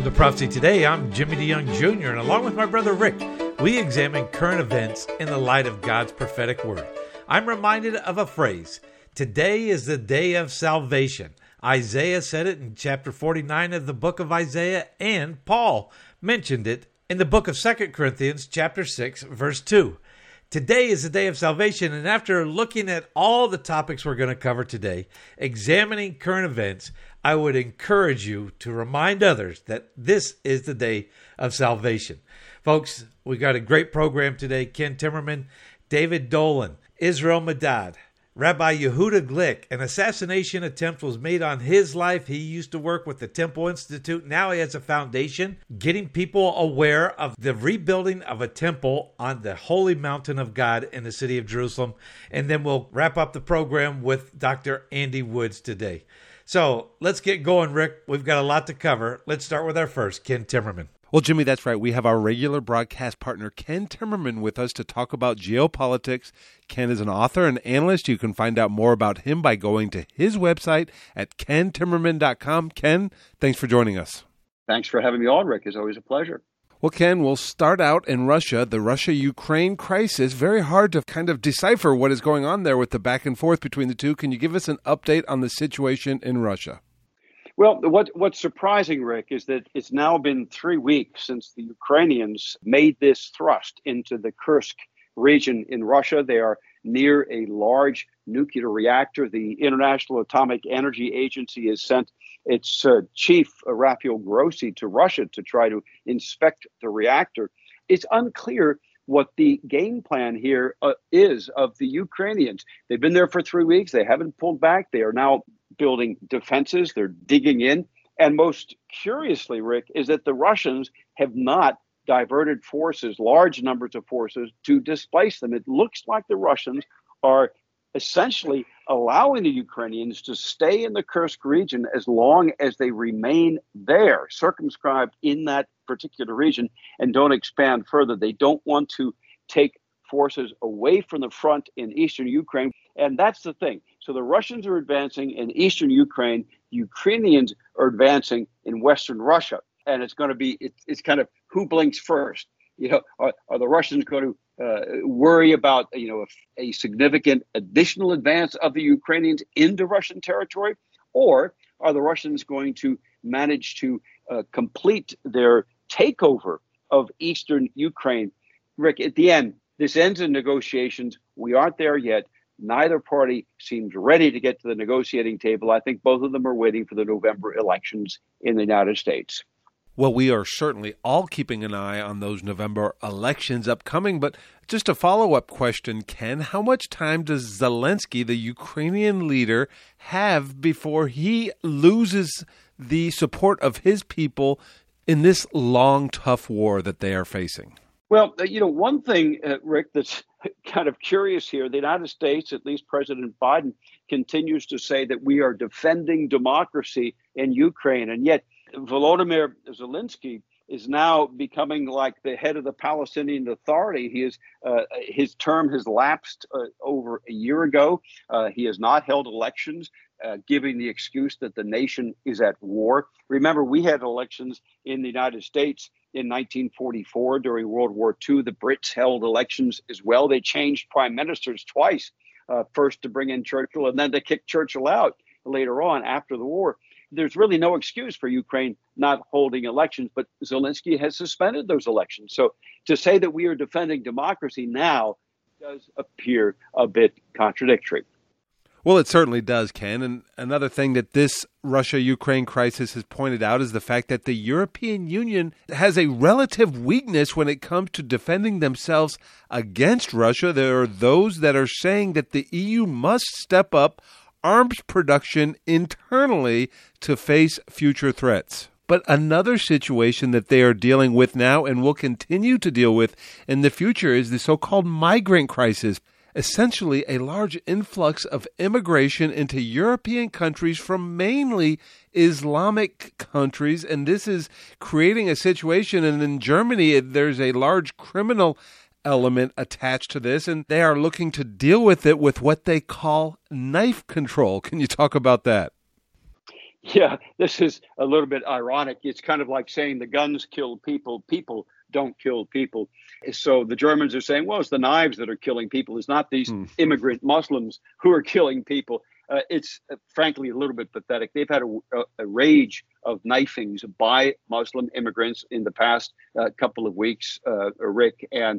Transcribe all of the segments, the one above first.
Welcome to Prophecy Today. I'm Jimmy DeYoung Jr., and along with my brother Rick, we examine current events in the light of God's prophetic word. I'm reminded of a phrase, today is the day of salvation. Isaiah said it in chapter 49 of the book of Isaiah, and Paul mentioned it in the book of 2 Corinthians chapter 6, verse 2. Today is the day of salvation, and after looking at all the topics we're going to cover today, examining current events, I would encourage you to remind others that this is the day of salvation. Folks, we got a great program today. Ken Timmerman, David Dolan, Israel Madad, Rabbi Yehuda Glick. An assassination attempt was made on his life. He used to work with the Temple Institute. Now he has a foundation getting people aware of the rebuilding of a temple on the holy mountain of God in the city of Jerusalem. And then we'll wrap up the program with Dr. Andy Woods today. So let's get going, Rick. We've got a lot to cover. Let's start with our first, Ken Timmerman. Well, Jimmy, that's right. We have our regular broadcast partner, Ken Timmerman, with us to talk about geopolitics. Ken is an author and analyst. You can find out more about him by going to his website at kentimmerman.com. Ken, thanks for joining us. Thanks for having me on, Rick. It's always a pleasure. Well, Ken, we'll start out in Russia, the Russia-Ukraine crisis. Very hard to kind of decipher what is going on there with the back and forth between the two. Can you give us an update on the situation in Russia? Well, what's surprising, Rick, is that it's now been 3 weeks since the Ukrainians made this thrust into the Kursk region in Russia. They are near a large nuclear reactor. The International Atomic Energy Agency has sent its chief, Rafael Grossi, to Russia to try to inspect the reactor. It's unclear what the game plan here is of the Ukrainians. They've been there for 3 weeks. They haven't pulled back. They are now building defenses. They're digging in. And most curiously, Rick, is that the Russians have not diverted forces, large numbers of forces, to displace them. It looks like the Russians are essentially allowing the Ukrainians to stay in the Kursk region as long as they remain there, circumscribed in that particular region, and don't expand further. They don't want to take forces away from the front in eastern Ukraine. And that's the thing. So the Russians are advancing in eastern Ukraine. The Ukrainians are advancing in western Russia. And it's going to be, it's kind of who blinks first. You know, are the Russians going to worry about, a significant additional advance of the Ukrainians into Russian territory? Or are the Russians going to manage to complete their takeover of eastern Ukraine? Rick, at the end, this ends in negotiations. We aren't there yet. Neither party seems ready to get to the negotiating table. I think both of them are waiting for the November elections in the United States. Well, we are certainly all keeping an eye on those November elections upcoming. But just a follow-up question, Ken, how much time does Zelensky, the Ukrainian leader, have before he loses the support of his people in this long, tough war that they are facing? Well, one thing, Rick, that's kind of curious here, the United States, at least President Biden, continues to say that we are defending democracy in Ukraine. And yet Volodymyr Zelensky is now becoming like the head of the Palestinian Authority. He is his term has lapsed over a year ago. He has not held elections, giving the excuse that the nation is at war. Remember, we had elections in the United States in 1944 during World War II. The Brits held elections as well. They changed prime ministers twice, first to bring in Churchill and then to kick Churchill out later on after the war. There's really no excuse for Ukraine not holding elections, but Zelensky has suspended those elections. So to say that we are defending democracy now does appear a bit contradictory. Well, it certainly does, Ken. And another thing that this Russia-Ukraine crisis has pointed out is the fact that the European Union has a relative weakness when it comes to defending themselves against Russia. There are those that are saying that the EU must step up arms production internally to face future threats. But another situation that they are dealing with now and will continue to deal with in the future is the so-called migrant crisis. Essentially a large influx of immigration into European countries from mainly Islamic countries. And this is creating a situation. And in Germany, there's a large criminal element attached to this, and they are looking to deal with it with what they call knife control. Can you talk about that? Yeah, this is a little bit ironic. It's kind of like saying the guns kill people, people don't kill people. So the Germans are saying, well, it's the knives that are killing people. It's not these immigrant Muslims who are killing people. It's frankly a little bit pathetic. They've had a rage of knifings by Muslim immigrants in the past couple of weeks, Rick, and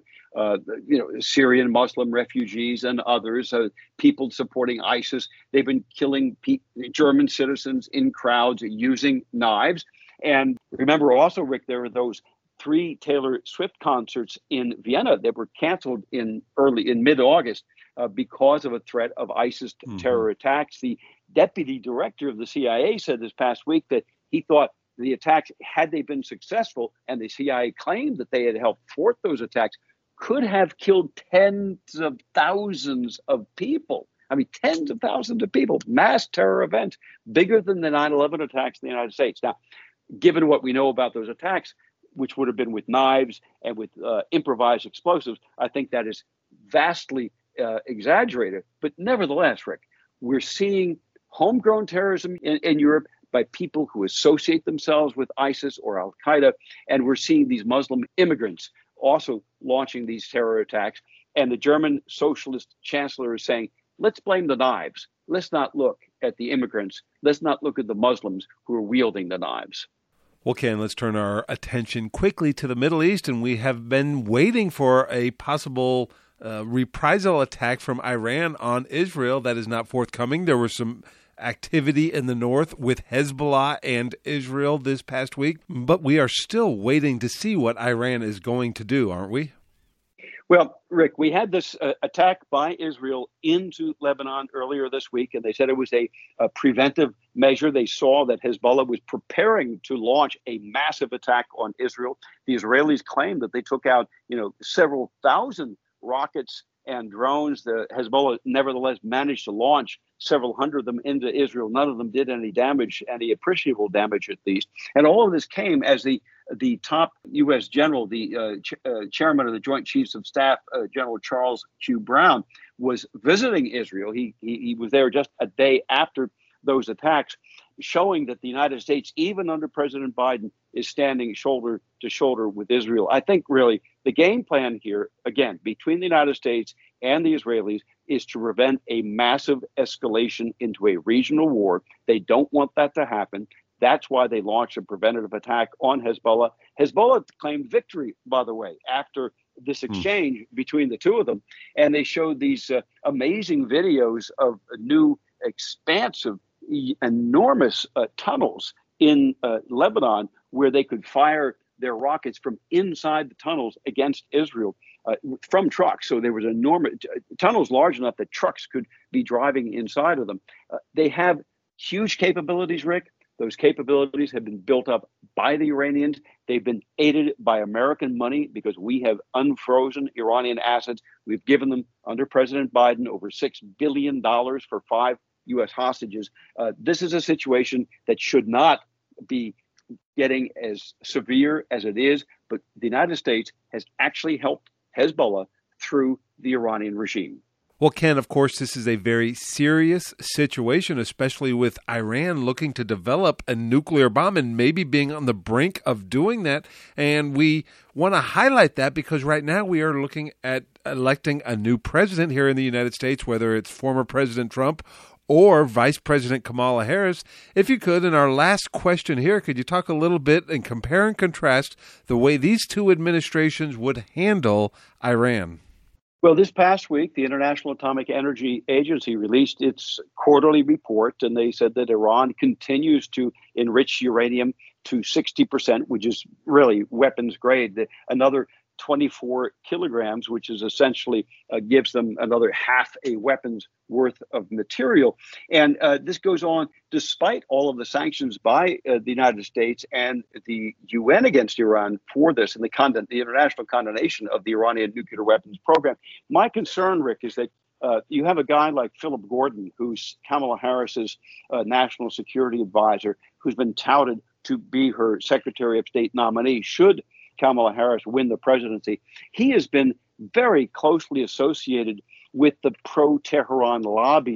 Syrian Muslim refugees and others, people supporting ISIS. They've been killing German citizens in crowds using knives. And remember also, Rick, there were those 3 Taylor Swift concerts in Vienna that were canceled in mid-August because of a threat of ISIS terror attacks. The deputy director of the CIA said this past week that he thought the attacks, had they been successful, and the CIA claimed that they had helped thwart those attacks, could have killed tens of thousands of people. I mean, tens of thousands of people, mass terror events, bigger than the 9/11 attacks in the United States. Now, given what we know about those attacks, which would have been with knives and with improvised explosives, I think that is vastly exaggerated. But nevertheless, Rick, we're seeing homegrown terrorism in Europe by people who associate themselves with ISIS or Al-Qaeda, and we're seeing these Muslim immigrants also launching these terror attacks. And the German socialist chancellor is saying, let's blame the knives. Let's not look at the immigrants. Let's not look at the Muslims who are wielding the knives. Well, Ken, let's turn our attention quickly to the Middle East, and we have been waiting for a possible reprisal attack from Iran on Israel. That is not forthcoming. There was some activity in the north with Hezbollah and Israel this past week, but we are still waiting to see what Iran is going to do, aren't we? Well, Rick, we had this attack by Israel into Lebanon earlier this week, and they said it was a preventive measure. They saw that Hezbollah was preparing to launch a massive attack on Israel. The Israelis claimed that they took out, several thousand rockets and drones. The Hezbollah nevertheless managed to launch several hundred of them into Israel. None of them did any damage, any appreciable damage at least. And all of this came as the top U.S. general, the chairman of the Joint Chiefs of Staff, General Charles Q. Brown, was visiting Israel. He was there just a day after those attacks, showing that the United States, even under President Biden, is standing shoulder to shoulder with Israel. I think really the game plan here, again, between the United States and the Israelis, is to prevent a massive escalation into a regional war. They don't want that to happen. That's why they launched a preventative attack on Hezbollah. Hezbollah claimed victory, by the way, after this exchange between the two of them. And they showed these amazing videos of new, expansive, enormous tunnels in Lebanon where they could fire their rockets from inside the tunnels against Israel from trucks. So there was enormous tunnels large enough that trucks could be driving inside of them. They have huge capabilities, Rick. Those capabilities have been built up by the Iranians. They've been aided by American money because we have unfrozen Iranian assets. We've given them, under President Biden, over $6 billion for 5 U.S. hostages. This is a situation that should not be getting as severe as it is, but the United States has actually helped Hezbollah through the Iranian regime. Well, Ken, of course, this is a very serious situation, especially with Iran looking to develop a nuclear bomb and maybe being on the brink of doing that. And we want to highlight that because right now we are looking at electing a new president here in the United States, whether it's former President Trump or Vice President Kamala Harris. If you could, in our last question here, could you talk a little bit and compare and contrast the way these two administrations would handle Iran? Well, this past week, the International Atomic Energy Agency released its quarterly report, and they said that Iran continues to enrich uranium to 60%, which is really weapons grade. Another 24 kilograms, which is essentially gives them another half a weapon's worth of material. And this goes on despite all of the sanctions by the United States and the UN against Iran for this and the international condemnation of the Iranian nuclear weapons program. My concern, Rick, is that you have a guy like Philip Gordon, who's Kamala Harris's national security advisor, who's been touted to be her Secretary of State nominee should Kamala Harris win the presidency. He has been very closely associated with the pro-Tehran lobby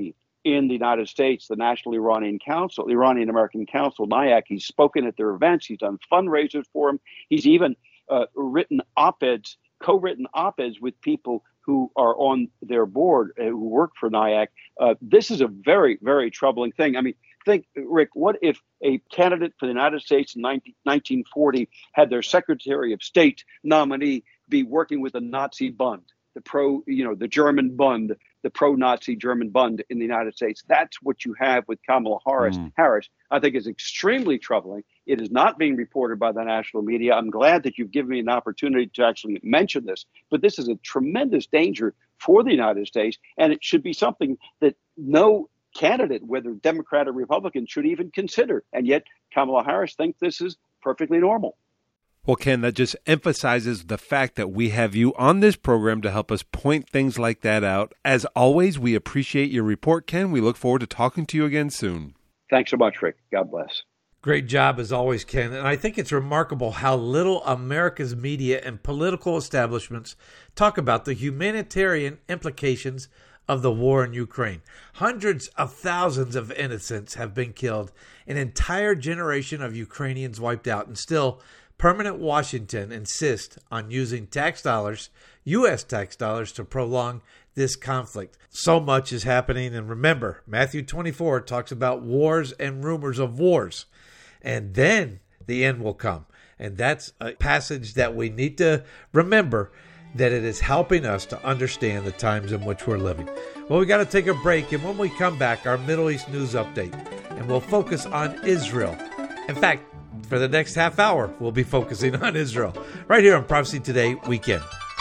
in the United States, the National Iranian Council, Iranian American Council, NIAC. He's spoken at their events. He's done fundraisers for them. He's even written op-eds, co-written op-eds with people who are on their board, who work for NIAC. This is a very, very troubling thing. I mean, think, Rick, what if a candidate for the United States in 1940 had their Secretary of State nominee be working with the Nazi Bund, the German Bund, the pro-Nazi German Bund in the United States? That's what you have with Kamala Harris. I think is extremely troubling. It is not being reported by the national media. I'm glad that you've given me an opportunity to actually mention this, but this is a tremendous danger for the United States, and it should be something that no candidate, whether Democrat or Republican, should even consider. And yet Kamala Harris thinks this is perfectly normal. Well, Ken, that just emphasizes the fact that we have you on this program to help us point things like that out. As always, we appreciate your report, Ken. We look forward to talking to you again soon. Thanks so much, Rick. God bless. Great job as always, Ken. And I think it's remarkable how little America's media and political establishments talk about the humanitarian implications of the war in Ukraine. Hundreds of thousands of innocents have been killed, an entire generation of Ukrainians wiped out, and still permanent Washington insists on using tax dollars, U.S. tax dollars, to prolong this conflict. So much is happening. And remember, Matthew 24 talks about wars and rumors of wars. And then the end will come. And that's a passage that we need to remember, that it is helping us to understand the times in which we're living. Well, we got to take a break. And when we come back, our Middle East news update. And we'll focus on Israel. In fact, for the next half hour, we'll be focusing on Israel right here on Prophecy Today Weekend.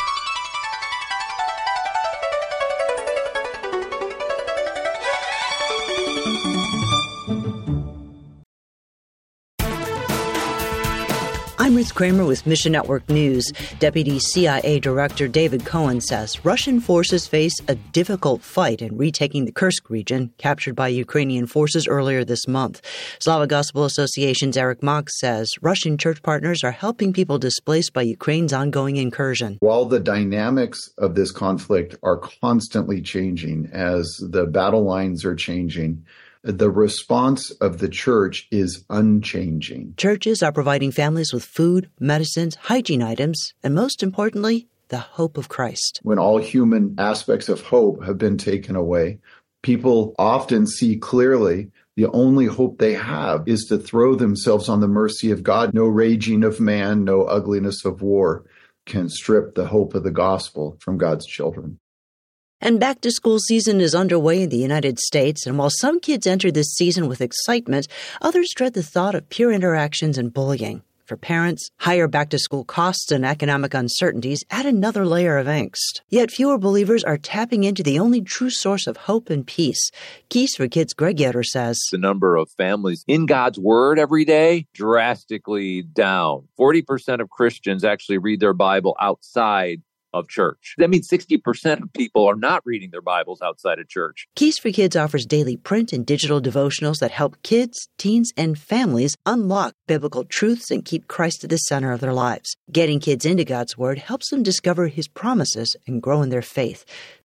I'm Ruth Kramer with Mission Network News. Deputy CIA Director David Cohen says Russian forces face a difficult fight in retaking the Kursk region, captured by Ukrainian forces earlier this month. Slavic Gospel Association's Eric Mock says Russian church partners are helping people displaced by Ukraine's ongoing incursion. While the dynamics of this conflict are constantly changing as the battle lines are changing, the response of the church is unchanging. Churches are providing families with food, medicines, hygiene items, and most importantly, the hope of Christ. When all human aspects of hope have been taken away, people often see clearly the only hope they have is to throw themselves on the mercy of God. No raging of man, no ugliness of war can strip the hope of the gospel from God's children. And back-to-school season is underway in the United States, and while some kids enter this season with excitement, others dread the thought of peer interactions and bullying. For parents, higher back-to-school costs and economic uncertainties add another layer of angst. Yet fewer believers are tapping into the only true source of hope and peace. Keys for Kids' Greg Yetter says, the number of families in God's Word every day drastically down. 40% of Christians actually read their Bible outside of church. That means 60% of people are not reading their Bibles outside of church. Keys for Kids offers daily print and digital devotionals that help kids, teens, and families unlock biblical truths and keep Christ at the center of their lives. Getting kids into God's Word helps them discover His promises and grow in their faith.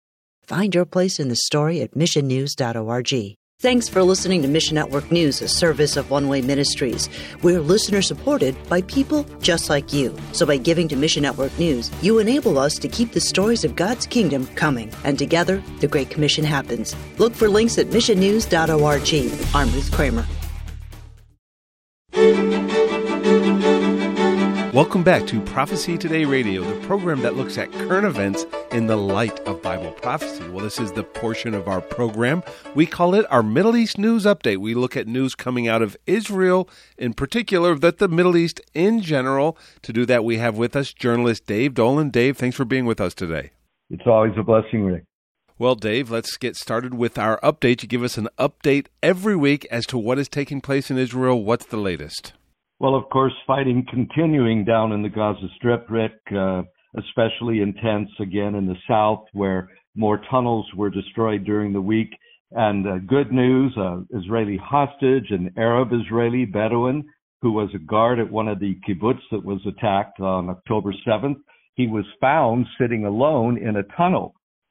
Find your place in the story at missionnews.org. Thanks for listening to Mission Network News, a service of One Way Ministries. We're listener-supported by people just like you. So by giving to Mission Network News, you enable us to keep the stories of God's kingdom coming. And together, the Great Commission happens. Look for links at missionnews.org. I'm Ruth Kramer. Welcome back to Prophecy Today Radio, the program that looks at current events in the light of Bible prophecy. Well, this is the portion of our program. We call it our Middle East News Update. We look at news coming out of Israel in particular, but the Middle East in general. To do that, we have with us journalist Dave Dolan. Dave, thanks for being with us today. It's always a blessing, Rick. Well, Dave, let's get started with our update. You give us an update every week as to what is taking place in Israel. What's the latest? Well, of course, fighting continuing down in the Gaza Strip, Rick, especially intense again in the south where more tunnels were destroyed during the week. And good news, Israeli hostage, an Arab Israeli Bedouin who was a guard at one of the kibbutz that was attacked on October 7th. He was found sitting alone in a tunnel.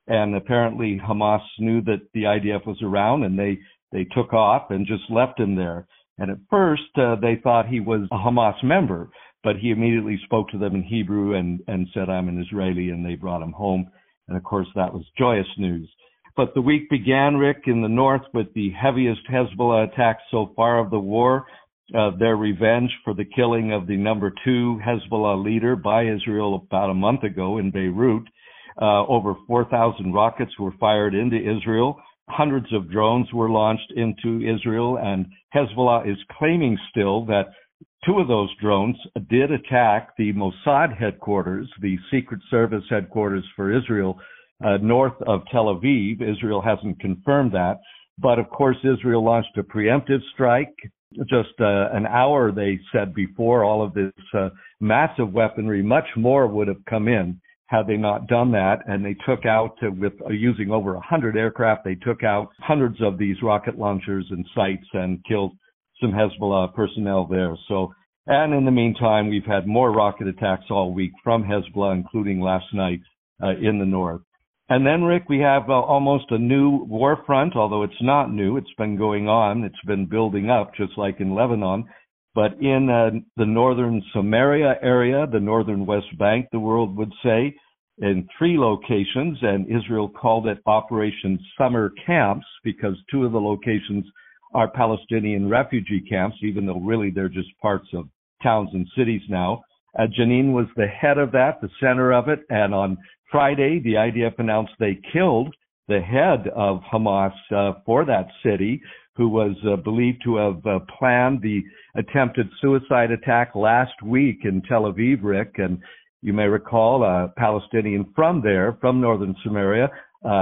And apparently Hamas knew that the IDF was around, and they took off and just left him there. And at first, they thought he was a Hamas member, but he immediately spoke to them in Hebrew and said, "I'm an Israeli," and they brought him home. And of course, that was joyous news. But the week began, Rick, in the north with the heaviest Hezbollah attacks so far of the war. Their revenge for the killing of the number 2 Hezbollah leader by Israel about a month ago in Beirut. Over 4,000 rockets were fired into Israel. Hundreds of drones were launched into Israel, and Hezbollah is claiming still that 2 of those drones did attack the Mossad headquarters, the Secret Service headquarters for Israel, north of Tel Aviv. Israel hasn't confirmed that. But of course, Israel launched a preemptive strike just an hour, they said, before all of this massive weaponry. Much more would have come in had they not done that. And they took out, with using over 100 aircraft, they took out hundreds of these rocket launchers and sites and killed some Hezbollah personnel there. So, and in the meantime, we've had more rocket attacks all week from Hezbollah, including last night in the north. And then, Rick, we have almost a new war front, although it's not new. It's been going on. It's been building up, just like in Lebanon. But in the northern Samaria area, the northern West Bank, the world would say, in 3 locations, and Israel called it Operation Summer Camps because 2 of the locations are Palestinian refugee camps, even though really they're just parts of towns and cities now. Jenin was the head of that, the center of it, and on Friday, the IDF announced they killed the head of Hamas for that city, who was believed to have planned the attempted suicide attack last week in Tel Aviv, Rick. And you may recall a Palestinian from there, from northern Samaria,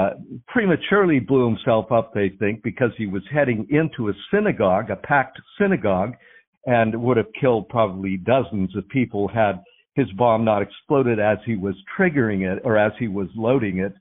prematurely blew himself up, they think, because he was heading into a synagogue, a packed synagogue, and would have killed probably dozens of people had his bomb not exploded as he was triggering it or as he was loading it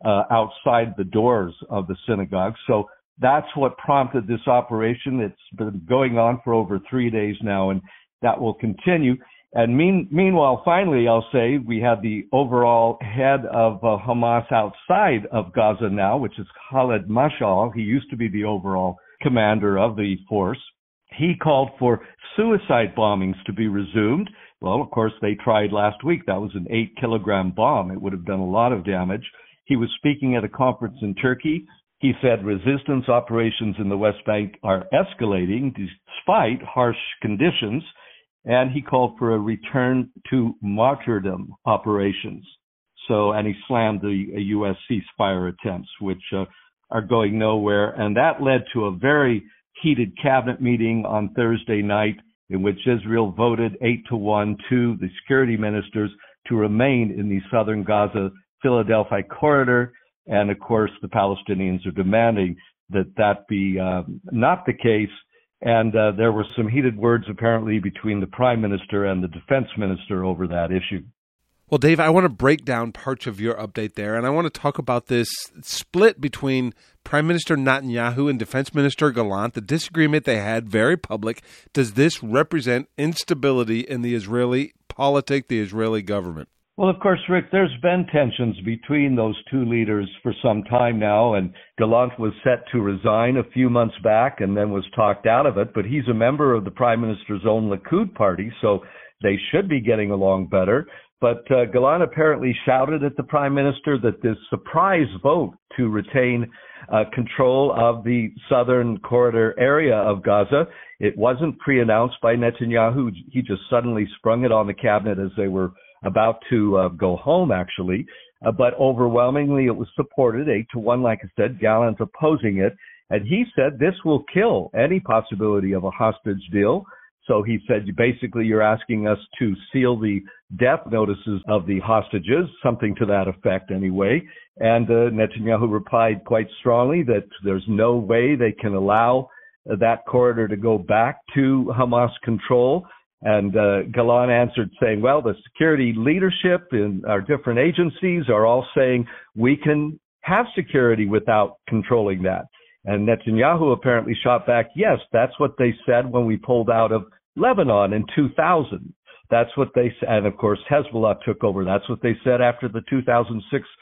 outside the doors of the synagogue. So that's what prompted this operation. It's been going on for over 3 days now, and that will continue. And meanwhile, finally, I'll say we have the overall head of Hamas outside of Gaza now, which is Khaled Mashal. He used to be the overall commander of the force. He called for suicide bombings to be resumed. Well, of course, they tried last week. That was an 8-kilogram bomb. It would have done a lot of damage. He was speaking at a conference in Turkey. He said resistance operations in the West Bank are escalating despite harsh conditions. And he called for a return to martyrdom operations. So, and he slammed the U.S. ceasefire attempts, which are going nowhere. And that led to a very heated cabinet meeting on Thursday night in which Israel voted 8-1 to the security ministers to remain in the southern Gaza Philadelphia corridor. And of course, the Palestinians are demanding that that be not the case. And there were some heated words apparently between the prime minister and the defense minister over that issue. Well, Dave, I want to break down parts of your update there, and I want to talk about this split between Prime Minister Netanyahu and Defense Minister Gallant, the disagreement they had, very public. Does this represent instability in the Israeli politic, the Israeli government? Well, of course, Rick, there's been tensions between those 2 leaders for some time now, and Gallant was set to resign a few months back and then was talked out of it, but he's a member of the Prime Minister's own Likud party, so they should be getting along better. But Gallant apparently shouted at the Prime Minister that this surprise vote to retain control of the southern corridor area of Gaza, it wasn't pre-announced by Netanyahu. He just suddenly sprung it on the cabinet as they were about to go home, actually. But overwhelmingly, it was supported 8-1, like I said, Gallant opposing it. And he said this will kill any possibility of a hostage deal. So he said, basically, you're asking us to seal the death notices of the hostages, something to that effect anyway. And Netanyahu replied quite strongly that there's no way they can allow that corridor to go back to Hamas control. And Gallant answered saying, well, the security leadership in our different agencies are all saying we can have security without controlling that. And Netanyahu apparently shot back, yes, that's what they said when we pulled out of Lebanon in 2000. That's what they said. And of course, Hezbollah took over. That's what they said after the 2006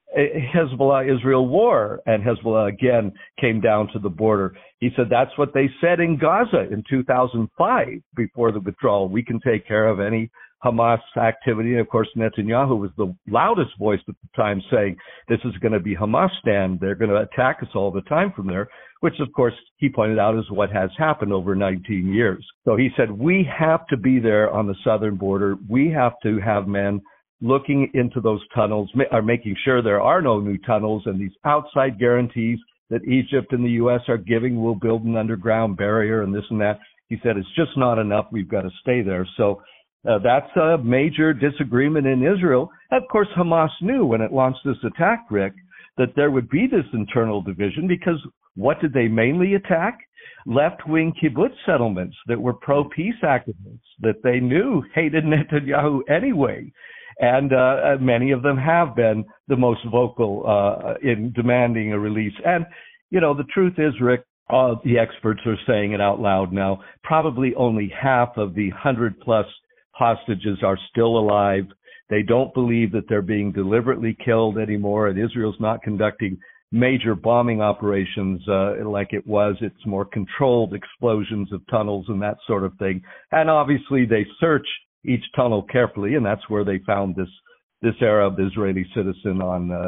Hezbollah-Israel war, and Hezbollah again came down to the border. He said that's what they said in Gaza in 2005 before the withdrawal. We can take care of any Hamas activity. And of course, Netanyahu was the loudest voice at the time saying this is going to be Hamas-stan. They're going to attack us all the time from there, which of course he pointed out is what has happened over 19 years. So he said, we have to be there on the southern border. We have to have men looking into those tunnels, are making sure there are no new tunnels, and these outside guarantees that Egypt and the U.S. are giving, we'll build an underground barrier and this and that. He said, it's just not enough. We've got to stay there. So that's a major disagreement in Israel. Of course, Hamas knew when it launched this attack, Rick, that there would be this internal division, because what did they mainly attack? Left-wing kibbutz settlements that were pro-peace activists that they knew hated Netanyahu anyway. And many of them have been the most vocal in demanding a release. And, you know, the truth is, Rick, all the experts are saying it out loud now, probably only half of the 100-plus hostages are still alive. They don't believe that they're being deliberately killed anymore, and Israel's not conducting major bombing operations like it was. It's more controlled explosions of tunnels and that sort of thing. And obviously they search each tunnel carefully, and that's where they found this Arab Israeli citizen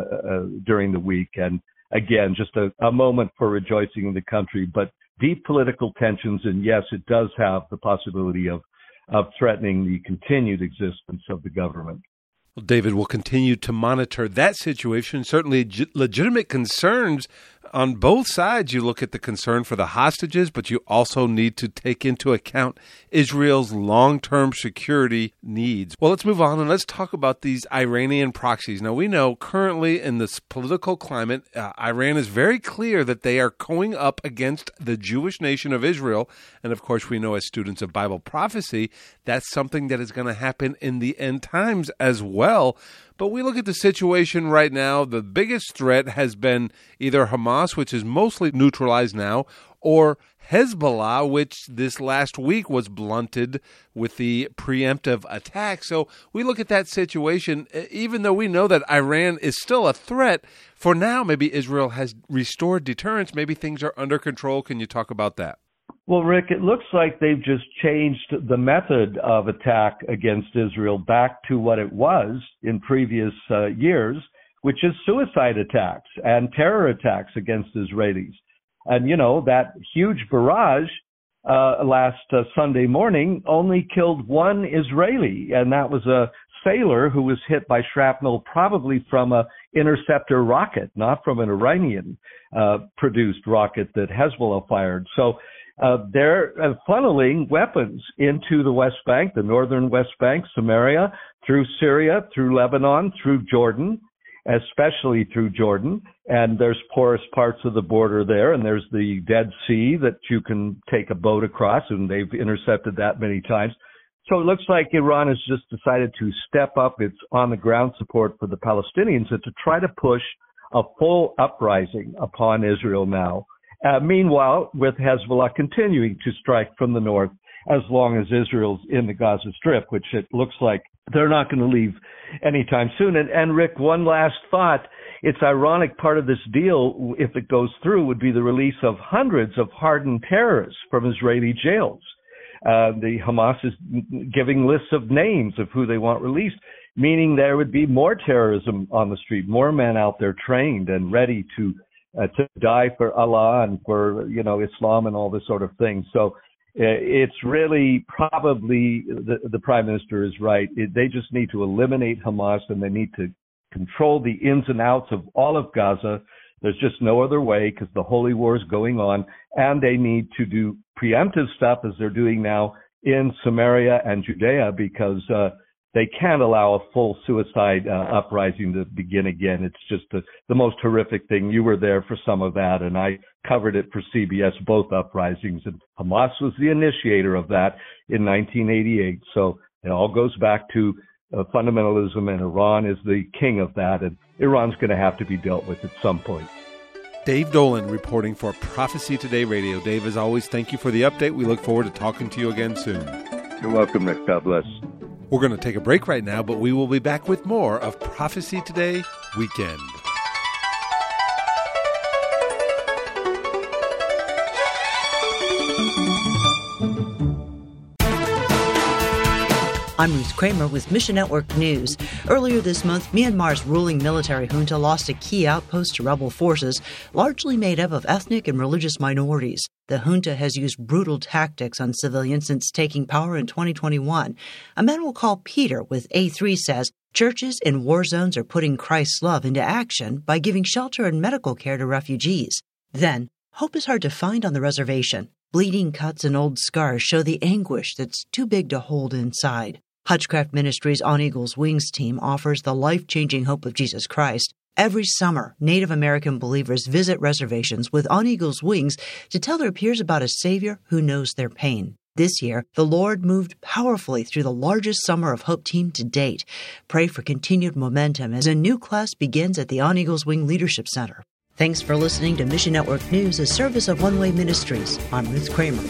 on during the week. And again, just a moment for rejoicing in the country, but deep political tensions, and yes, it does have the possibility of threatening the continued existence of the government. Well, David, will continue to monitor that situation. Certainly legitimate concerns on both sides. You look at the concern for the hostages, but you also need to take into account Israel's long-term security needs. Well, let's move on and let's talk about these Iranian proxies. Now, we know currently in this political climate, Iran is very clear that they are going up against the Jewish nation of Israel. And of course, we know as students of Bible prophecy, that's something that is going to happen in the end times as well. But we look at the situation right now, the biggest threat has been either Hamas, which is mostly neutralized now, or Hezbollah, which this last week was blunted with the preemptive attack. So we look at that situation, even though we know that Iran is still a threat, for now maybe Israel has restored deterrence, maybe things are under control. Can you talk about that? Well, Rick, it looks like they've just changed the method of attack against Israel back to what it was in previous years, which is suicide attacks and terror attacks against Israelis. And, you know, that huge barrage last Sunday morning only killed one Israeli, and that was a sailor who was hit by shrapnel, probably from a interceptor rocket, not from an Iranian produced rocket that Hezbollah fired. So they're funneling weapons into the West Bank, the northern West Bank, Samaria, through Syria, through Lebanon, through Jordan, especially through Jordan. And there's porous parts of the border there, and there's the Dead Sea that you can take a boat across, and they've intercepted that many times. So it looks like Iran has just decided to step up its on-the-ground support for the Palestinians and to try to push a full uprising upon Israel now. Meanwhile, with Hezbollah continuing to strike from the north as long as Israel's in the Gaza Strip, which it looks like they're not going to leave anytime soon. And Rick, one last thought. It's ironic, part of this deal, if it goes through, would be the release of hundreds of hardened terrorists from Israeli jails. The Hamas is giving lists of names of who they want released, meaning there would be more terrorism on the street, more men out there trained and ready to die for Allah and for, you know, Islam and all this sort of thing. So it's really probably the Prime Minister is right. They just need to eliminate Hamas, and they need to control the ins and outs of all of Gaza. There's just no other way, because the holy war is going on, and they need to do preemptive stuff as they're doing now in Samaria and Judea, because they can't allow a full suicide uprising to begin again. It's just the most horrific thing. You were there for some of that, and I covered it for CBS, both uprisings. And Hamas was the initiator of that in 1988. So it all goes back to fundamentalism, and Iran is the king of that, and Iran's going to have to be dealt with at some point. Dave Dolan reporting for Prophecy Today Radio. Dave, as always, thank you for the update. We look forward to talking to you again soon. You're welcome, Rick. God bless. We're going to take a break right now, but we will be back with more of Prophecy Today Weekend. I'm Ruth Kramer with Mission Network News. Earlier this month, Myanmar's ruling military junta lost a key outpost to rebel forces, largely made up of ethnic and religious minorities. The junta has used brutal tactics on civilians since taking power in 2021. A man we'll call Peter with A3 says churches in war zones are putting Christ's love into action by giving shelter and medical care to refugees. Then, hope is hard to find on the reservation. Bleeding cuts and old scars show the anguish that's too big to hold inside. Hutchcraft Ministries' On Eagle's Wings team offers the life-changing hope of Jesus Christ. Every summer, Native American believers visit reservations with On Eagle's Wings to tell their peers about a Savior who knows their pain. This year, the Lord moved powerfully through the largest Summer of Hope team to date. Pray for continued momentum as a new class begins at the On Eagle's Wing Leadership Center. Thanks for listening to Mission Network News, a service of One Way Ministries. I'm Ruth Kramer.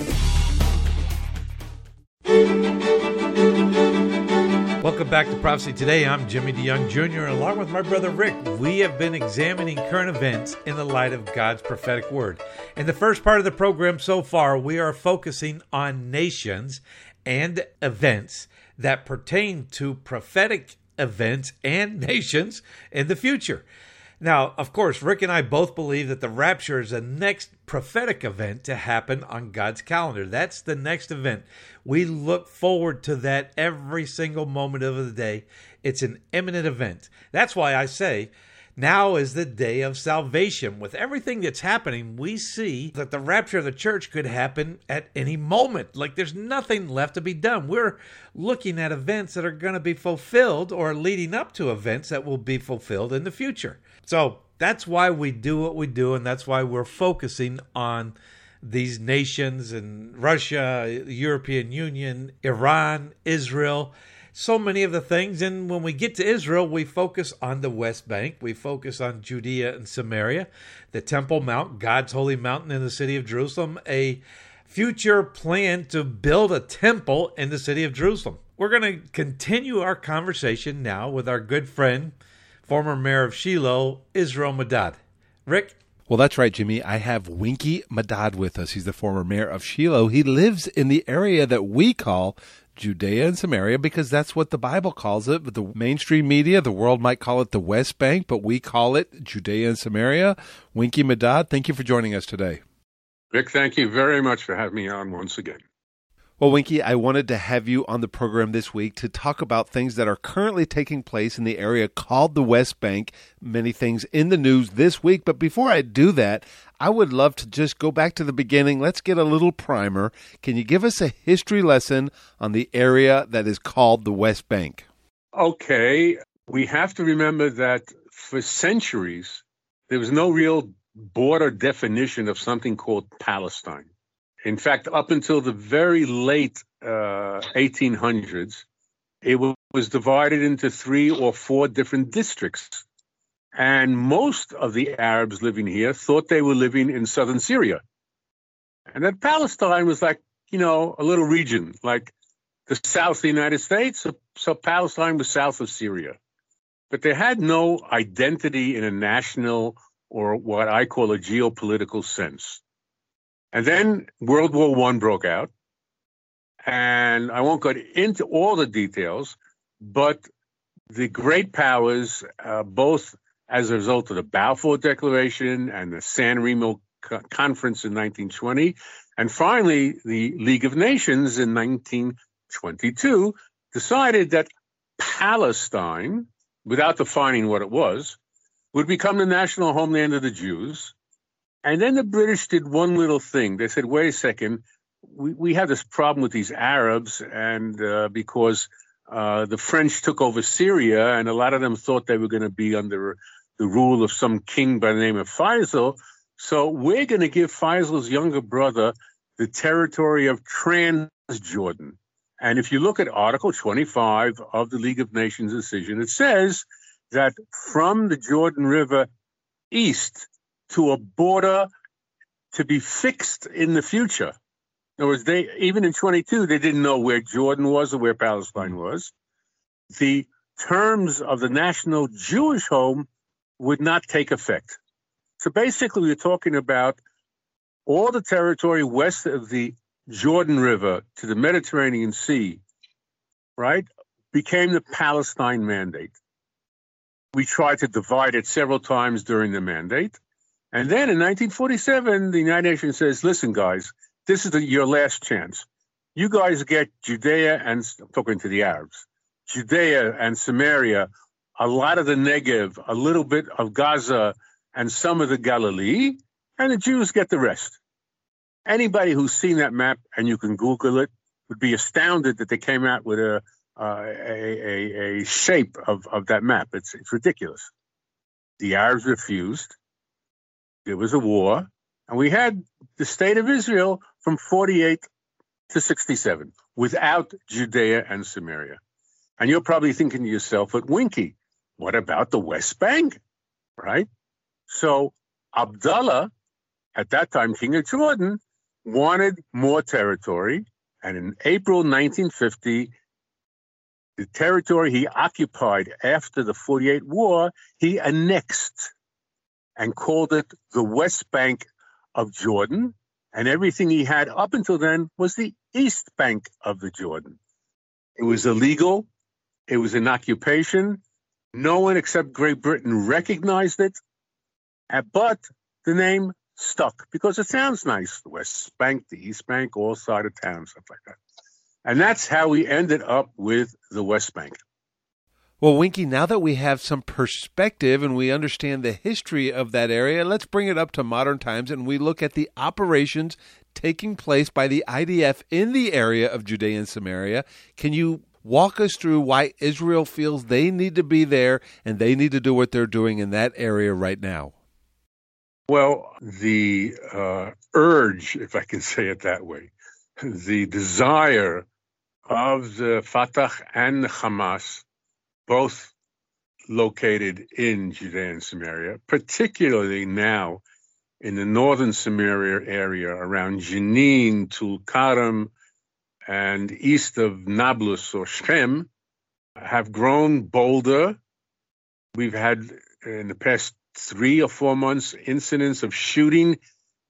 Welcome back to Prophecy Today. I'm Jimmy DeYoung Jr. and along with my brother Rick, we have been examining current events in the light of God's prophetic word. In the first part of the program so far, we are focusing on nations and events that pertain to prophetic events and nations in the future. Now, of course, Rick and I both believe that the rapture is the next prophetic event to happen on God's calendar. That's the next event. We look forward to that every single moment of the day. It's an imminent event. That's why I say now is the day of salvation. With everything that's happening, we see that the rapture of the church could happen at any moment. Like there's nothing left to be done. We're looking at events that are going to be fulfilled or leading up to events that will be fulfilled in the future. So that's why we do what we do, and that's why we're focusing on these nations and Russia, the European Union, Iran, Israel, so many of the things. And when we get to Israel, we focus on the West Bank. We focus on Judea and Samaria, the Temple Mount, God's holy mountain in the city of Jerusalem, a future plan to build a temple in the city of Jerusalem. We're going to continue our conversation now with our good friend, former mayor of Shiloh, Israel Madad. Rick? Well, that's right, Jimmy. I have Winky Madad with us. He's the former mayor of Shiloh. He lives in the area that we call Judea and Samaria because that's what the Bible calls it. But the mainstream media, the world might call it the West Bank, but we call it Judea and Samaria. Winky Madad, thank you for joining us today. Rick, thank you very much for having me on once again. Well, Winky, I wanted to have you on the program this week to talk about things that are currently taking place in the area called the West Bank, many things in the news this week. But before I do that, I would love to just go back to the beginning. Let's get a little primer. Can you give us a history lesson on the area that is called the West Bank? Okay. We have to remember that for centuries, there was no real border definition of something called Palestine. In fact, up until the very late 1800s, it was divided into 3 or 4 different districts. And most of the Arabs living here thought they were living in southern Syria. And that Palestine was like, a little region, like the south of the United States. So Palestine was south of Syria. But they had no identity in a national or what I call a geopolitical sense. And then World War I broke out, and I won't go into all the details, but the great powers, both as a result of the Balfour Declaration and the San Remo Conference in 1920, and finally the League of Nations in 1922, decided that Palestine, without defining what it was, would become the national homeland of the Jews. And then the British did one little thing. They said, wait a second, we have this problem with these Arabs, and because the French took over Syria, and a lot of them thought they were going to be under the rule of some king by the name of Faisal. So we're going to give Faisal's younger brother the territory of Transjordan. And if you look at Article 25 of the League of Nations decision, it says that from the Jordan River east to a border to be fixed in the future. In other words, even in 22, they didn't know where Jordan was or where Palestine was. The terms of the national Jewish home would not take effect. So basically, we're talking about all the territory west of the Jordan River to the Mediterranean Sea right, became the Palestine Mandate. We tried to divide it several times during the mandate. And then in 1947, the United Nations says, listen, guys, this is your last chance. You guys get Judea and, I'm talking to the Arabs, Judea and Samaria, a lot of the Negev, a little bit of Gaza, and some of the Galilee, and the Jews get the rest. Anybody who's seen that map, and you can Google it, would be astounded that they came out with a shape of that map. It's ridiculous. The Arabs refused. There was a war, and we had the state of Israel from 48 to 67 without Judea and Samaria. And you're probably thinking to yourself, but Winky, what about the West Bank, right? So Abdullah, at that time King of Jordan, wanted more territory, and in April 1950, the territory he occupied after the 48 war, he annexed and called it the West Bank of Jordan, and everything he had up until then was the East Bank of the Jordan. It was illegal. It was an occupation. No one except Great Britain recognized it, but the name stuck because it sounds nice. The West Bank, the East Bank, all side of town, stuff like that. And that's how we ended up with the West Bank. Well, Winky, now that we have some perspective and we understand the history of that area, let's bring it up to modern times and we look at the operations taking place by the IDF in the area of Judea and Samaria. Can you walk us through why Israel feels they need to be there and they need to do what they're doing in that area right now? Well, the urge, if I can say it that way, the desire of the Fatah and the Hamas, both located in Judea and Samaria, particularly now in the northern Samaria area around Jenin, Tulkarem, and east of Nablus or Shechem, have grown bolder. We've had, in the past 3 or 4 months, incidents of shooting,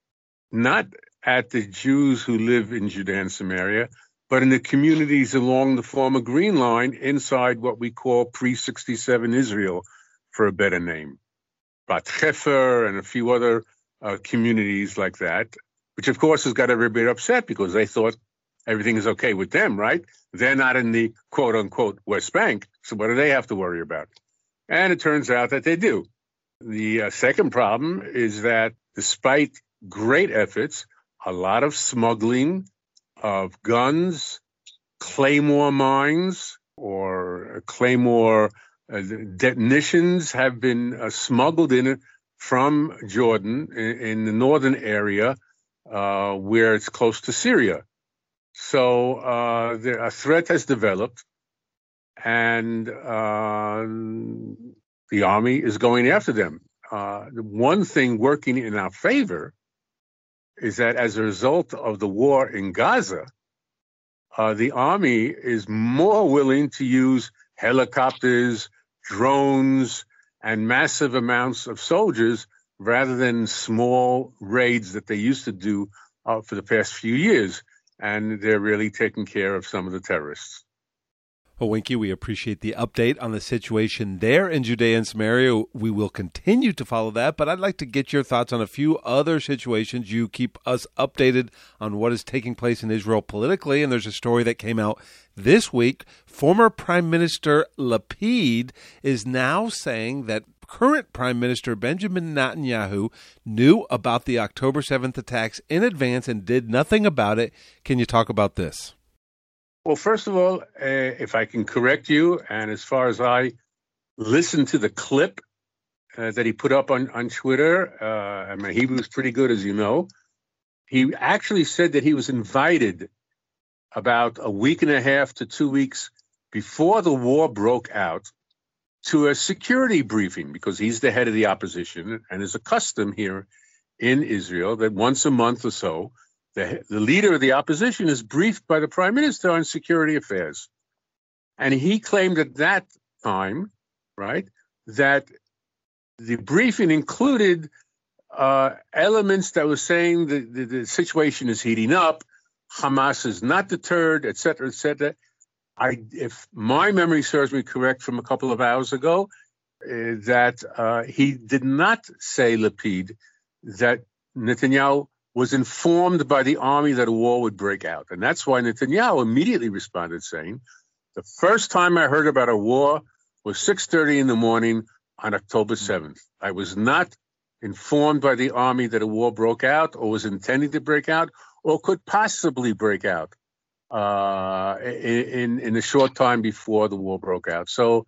not at the Jews who live in Judea and Samaria, but in the communities along the former Green Line inside what we call pre-67 Israel, for a better name. Bat Hefer and a few other communities like that, which of course has got everybody upset because they thought everything is okay with them, right? They're not in the quote-unquote West Bank, so what do they have to worry about? And it turns out that they do. The second problem is that despite great efforts, a lot of smuggling of guns, claymore mines, or claymore detonations have been smuggled in from Jordan in the northern area where it's close to Syria. So a threat has developed, and the army is going after them. The one thing working in our favor is that as a result of the war in Gaza, the army is more willing to use helicopters, drones, and massive amounts of soldiers rather than small raids that they used to do for the past few years. And they're really taking care of some of the terrorists. Well, Winky, we appreciate the update on the situation there in Judea and Samaria. We will continue to follow that, but I'd like to get your thoughts on a few other situations. You keep us updated on what is taking place in Israel politically, and there's a story that came out this week. Former Prime Minister Lapid is now saying that current Prime Minister Benjamin Netanyahu knew about the October 7th attacks in advance and did nothing about it. Can you talk about this? Well, first of all, if I can correct you, and as far as I listened to the clip that he put up on Twitter, and my Hebrew is pretty good, as you know, he actually said that he was invited about a week and a half to 2 weeks before the war broke out to a security briefing, because he's the head of the opposition, and there's a custom here in Israel that once a month or so, the leader of the opposition is briefed by the prime minister on security affairs. And he claimed at that time, right, that the briefing included elements that were saying the situation is heating up, Hamas is not deterred, et cetera, et cetera. if my memory serves me correct from a couple of hours ago, that he did not say, Lapid, that Netanyahu was informed by the army that a war would break out. And that's why Netanyahu immediately responded saying, the first time I heard about a war was 6:30 in the morning on October 7th. I was not informed by the army that a war broke out or was intending to break out or could possibly break out in the short time before the war broke out. So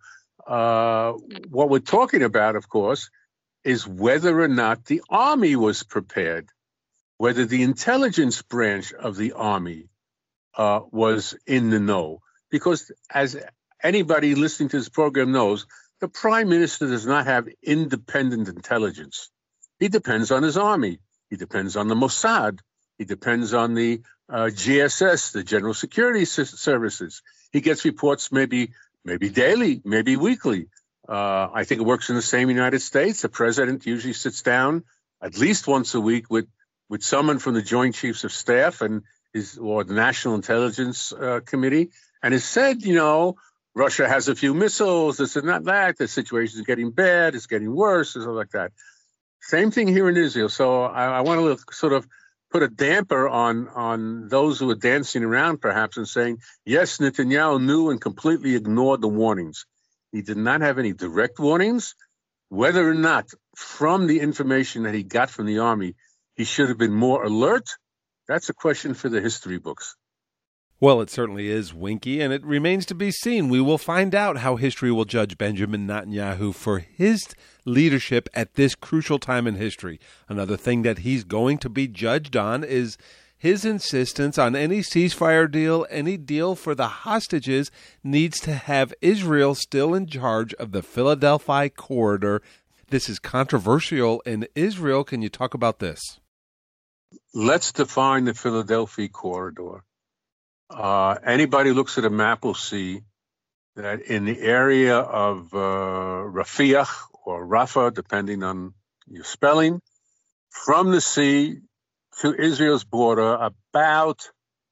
what we're talking about, of course, is whether or not the army was prepared, whether the intelligence branch of the army was in the know. Because as anybody listening to this program knows, the prime minister does not have independent intelligence. He depends on his army. He depends on the Mossad. He depends on the GSS, the General Security Services. He gets reports maybe daily, maybe weekly. I think it works in the same United States. The president usually sits down at least once a week with someone from the Joint Chiefs of Staff or the National Intelligence Committee, and has said, Russia has a few missiles, this and that. The situation is getting bad. It's getting worse, and stuff like that. Same thing here in Israel. So I want to sort of put a damper on those who are dancing around, perhaps, and saying, yes, Netanyahu knew and completely ignored the warnings. He did not have any direct warnings. Whether or not, from the information that he got from the army, he should have been more alert, that's a question for the history books. Well, it certainly is, Winky, and it remains to be seen. We will find out how history will judge Benjamin Netanyahu for his leadership at this crucial time in history. Another thing that he's going to be judged on is his insistence on any ceasefire deal, any deal for the hostages, needs to have Israel still in charge of the Philadelphia corridor. This is controversial in Israel. Can you talk about this? Let's define the Philadelphia corridor. Anybody who looks at a map will see that in the area of Rafiah or Rafah, depending on your spelling, from the sea to Israel's border, about,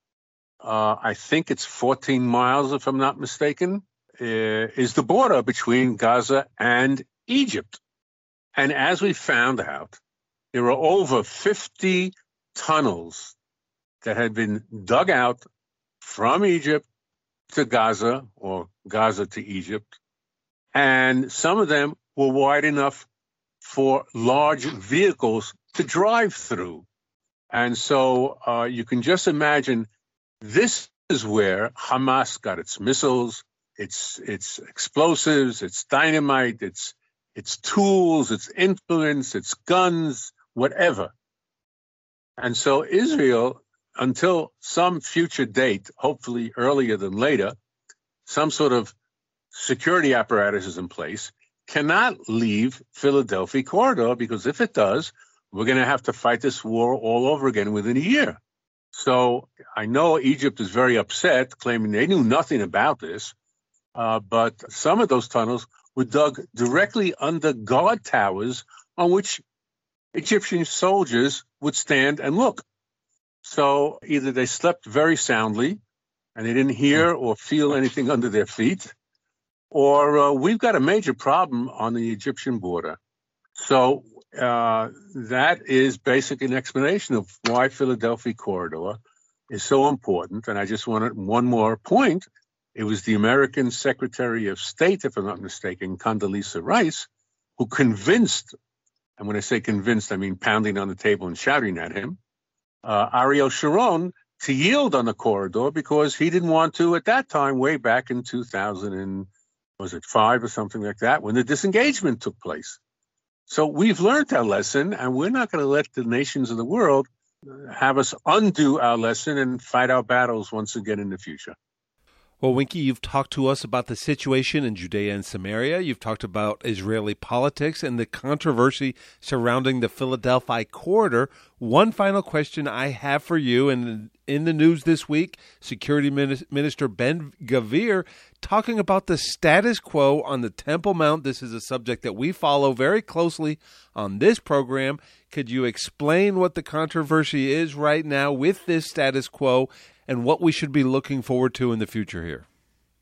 I think it's 14 miles, if I'm not mistaken, is the border between Gaza and Egypt. And as we found out, there were over 50 tunnels that had been dug out from Egypt to Gaza or Gaza to Egypt. And some of them were wide enough for large vehicles to drive through. And so you can just imagine this is where Hamas got its missiles, its explosives, its dynamite, its tools, its influence, its guns, whatever. And so Israel, until some future date, hopefully earlier than later, some sort of security apparatus is in place, cannot leave Philadelphia corridor, because if it does, we're going to have to fight this war all over again within a year. So I know Egypt is very upset, claiming they knew nothing about this, but some of those tunnels were dug directly under guard towers on which Egyptian soldiers would stand and look. So either they slept very soundly and they didn't hear or feel anything under their feet, or we've got a major problem on the Egyptian border. So that is basically an explanation of why Philadelphia corridor is so important. And I just wanted one more point. It was the American Secretary of State, if I'm not mistaken, Condoleezza Rice, who convinced, and when I say convinced, I mean pounding on the table and shouting at him, Ariel Sharon to yield on the corridor, because he didn't want to at that time, way back in 2005 or something like that, when the disengagement took place. So we've learned our lesson, and we're not going to let the nations of the world have us undo our lesson and fight our battles once again in the future. Well, Winky, you've talked to us about the situation in Judea and Samaria. You've talked about Israeli politics and the controversy surrounding the Philadelphia corridor. One final question I have for you. And in the news this week, Security Minister Ben-Gvir talking about the status quo on the Temple Mount. This is a subject that we follow very closely on this program. Could you explain what the controversy is right now with this status quo and what we should be looking forward to in the future here?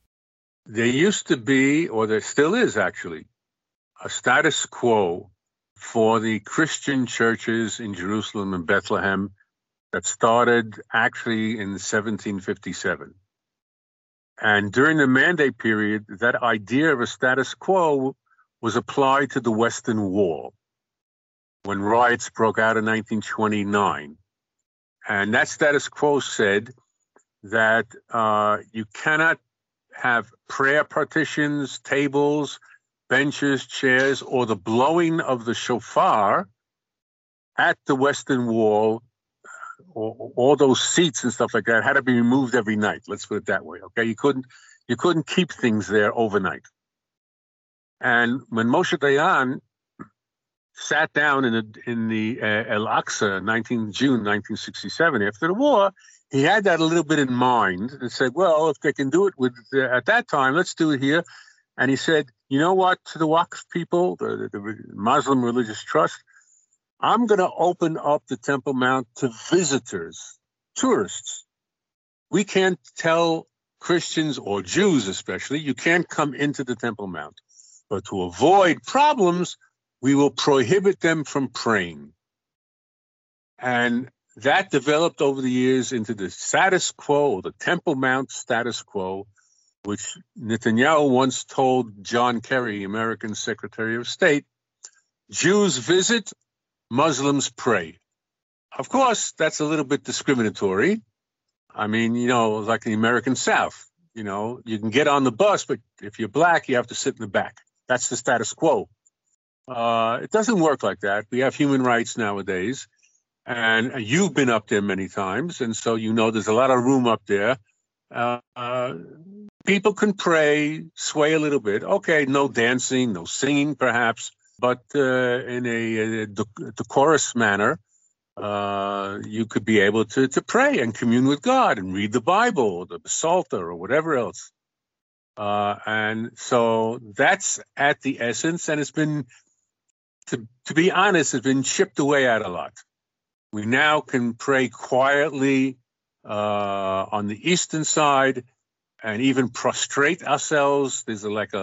there used to be, or there still is actually, a status quo for the Christian churches in Jerusalem and Bethlehem that started actually in 1757. And during the Mandate period, that idea of a status quo was applied to the Western Wall when riots broke out in 1929. And that status quo said that you cannot have prayer partitions, tables, benches, chairs, or the blowing of the shofar at the Western Wall, or all those seats and stuff like that had to be removed every night. Let's put it that way. Okay, you couldn't keep things there overnight. And when Moshe Dayan sat down in the El-Aqsa, June 1967, after the war, he had that a little bit in mind and said, well, if they can do it at that time, let's do it here. And he said, you know what, to the Waqf people, the Muslim Religious Trust, I'm going to open up the Temple Mount to visitors, tourists. We can't tell Christians or Jews especially, you can't come into the Temple Mount. But to avoid problems, we will prohibit them from praying. And that developed over the years into the status quo, or the Temple Mount status quo, which Netanyahu once told John Kerry, American Secretary of State, Jews visit, Muslims pray. Of course, that's a little bit discriminatory. I mean, like the American South, you can get on the bus, but if you're black, you have to sit in the back. That's the status quo. It doesn't work like that. We have human rights nowadays, and you've been up there many times, and so there's a lot of room up there. People can pray, sway a little bit. Okay, no dancing, no singing, perhaps, but in a decorous manner, you could be able to pray and commune with God and read the Bible, or the Psalter, or whatever else. And so that's at the essence, and it's been, to be honest, it's been chipped away at a lot. We now can pray quietly on the eastern side, and even prostrate ourselves. There's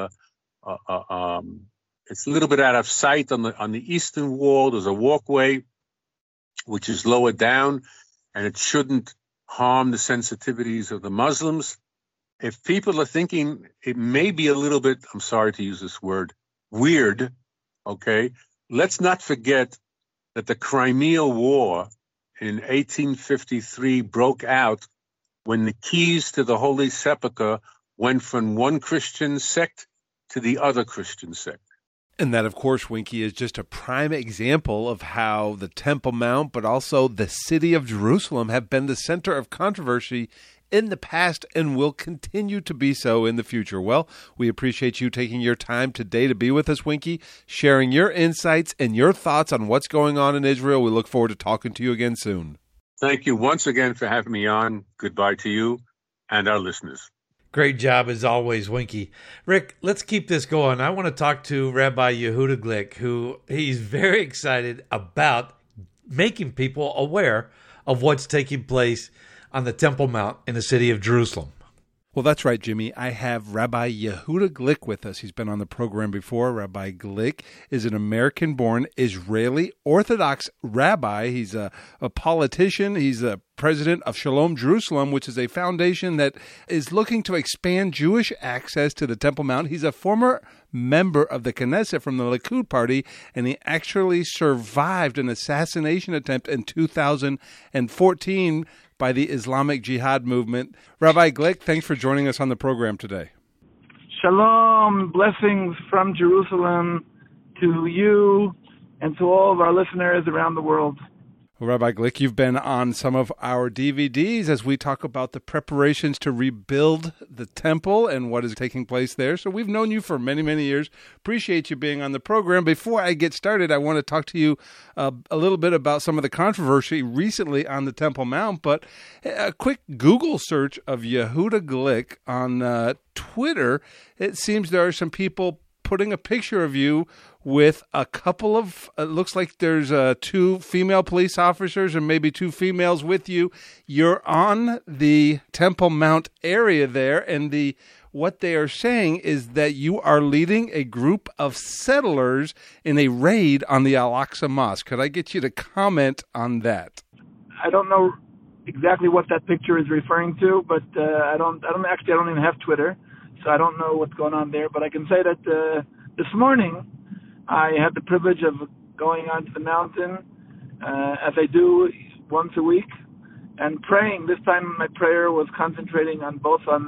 it's a little bit out of sight on the eastern wall. There's a walkway which is lower down, and it shouldn't harm the sensitivities of the Muslims. If people are thinking it may be a little bit, I'm sorry to use this word, weird, okay, let's not forget that the Crimea War in 1853 broke out when the keys to the Holy Sepulchre went from one Christian sect to the other Christian sect. And that, of course, Winky, is just a prime example of how the Temple Mount, but also the city of Jerusalem, have been the center of controversy in the past and will continue to be so in the future. Well, we appreciate you taking your time today to be with us, Winky, sharing your insights and your thoughts on what's going on in Israel. We look forward to talking to you again soon. Thank you once again for having me on. Goodbye to you and our listeners. Great job as always, Winky. Rick, let's keep this going. I want to talk to Rabbi Yehuda Glick, who he's very excited about making people aware of what's taking place on the Temple Mount in the city of Jerusalem. Well, that's right, Jimmy. I have Rabbi Yehuda Glick with us. He's been on the program before. Rabbi Glick is an American-born Israeli Orthodox rabbi. He's a politician. He's a president of Shalom Jerusalem, which is a foundation that is looking to expand Jewish access to the Temple Mount. He's a former member of the Knesset from the Likud party, and he actually survived an assassination attempt in 2014 by the Islamic Jihad movement. Rabbi Glick, thanks for joining us on the program today. Shalom, blessings from Jerusalem to you and to all of our listeners around the world. Well, Rabbi Glick, you've been on some of our DVDs as we talk about the preparations to rebuild the temple and what is taking place there. So we've known you for many, many years. Appreciate you being on the program. Before I get started, I want to talk to you a little bit about some of the controversy recently on the Temple Mount. But a quick Google search of Yehuda Glick on Twitter, it seems there are some people putting a picture of you with a couple of, it looks like there's 2 female police officers and maybe 2 females with you. You're on the Temple Mount area there, and the what they are saying is that you are leading a group of settlers in a raid on the Al-Aqsa Mosque. Could I get you to comment on that? I don't know exactly what that picture is referring to, but I don't even have Twitter, so I don't know what's going on there. But I can say that this morning I had the privilege of going onto the mountain, as I do once a week, and praying. This time my prayer was concentrating on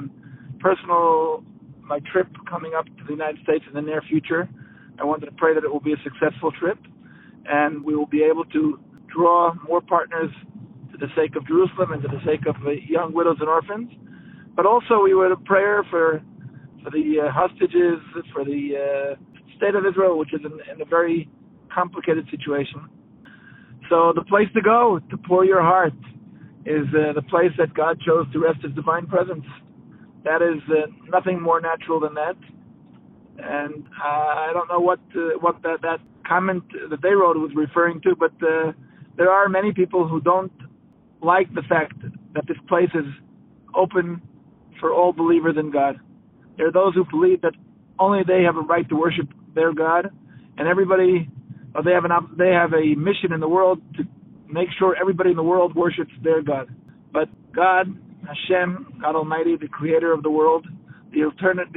my trip coming up to the United States in the near future. I wanted to pray that it will be a successful trip, and we will be able to draw more partners to the sake of Jerusalem and to the sake of the young widows and orphans. But also we were to prayer for the hostages, for the state of Israel, which is in a very complicated situation. So the place to go to pour your heart is the place that God chose to rest His divine presence. That is nothing more natural than that. And I don't know what that comment that they wrote was referring to, but there are many people who don't like the fact that this place is open for all believers in God. There are those who believe that only they have a right to worship their God, and everybody, they have a mission in the world to make sure everybody in the world worships their God. But God, Hashem, God Almighty, the Creator of the world, the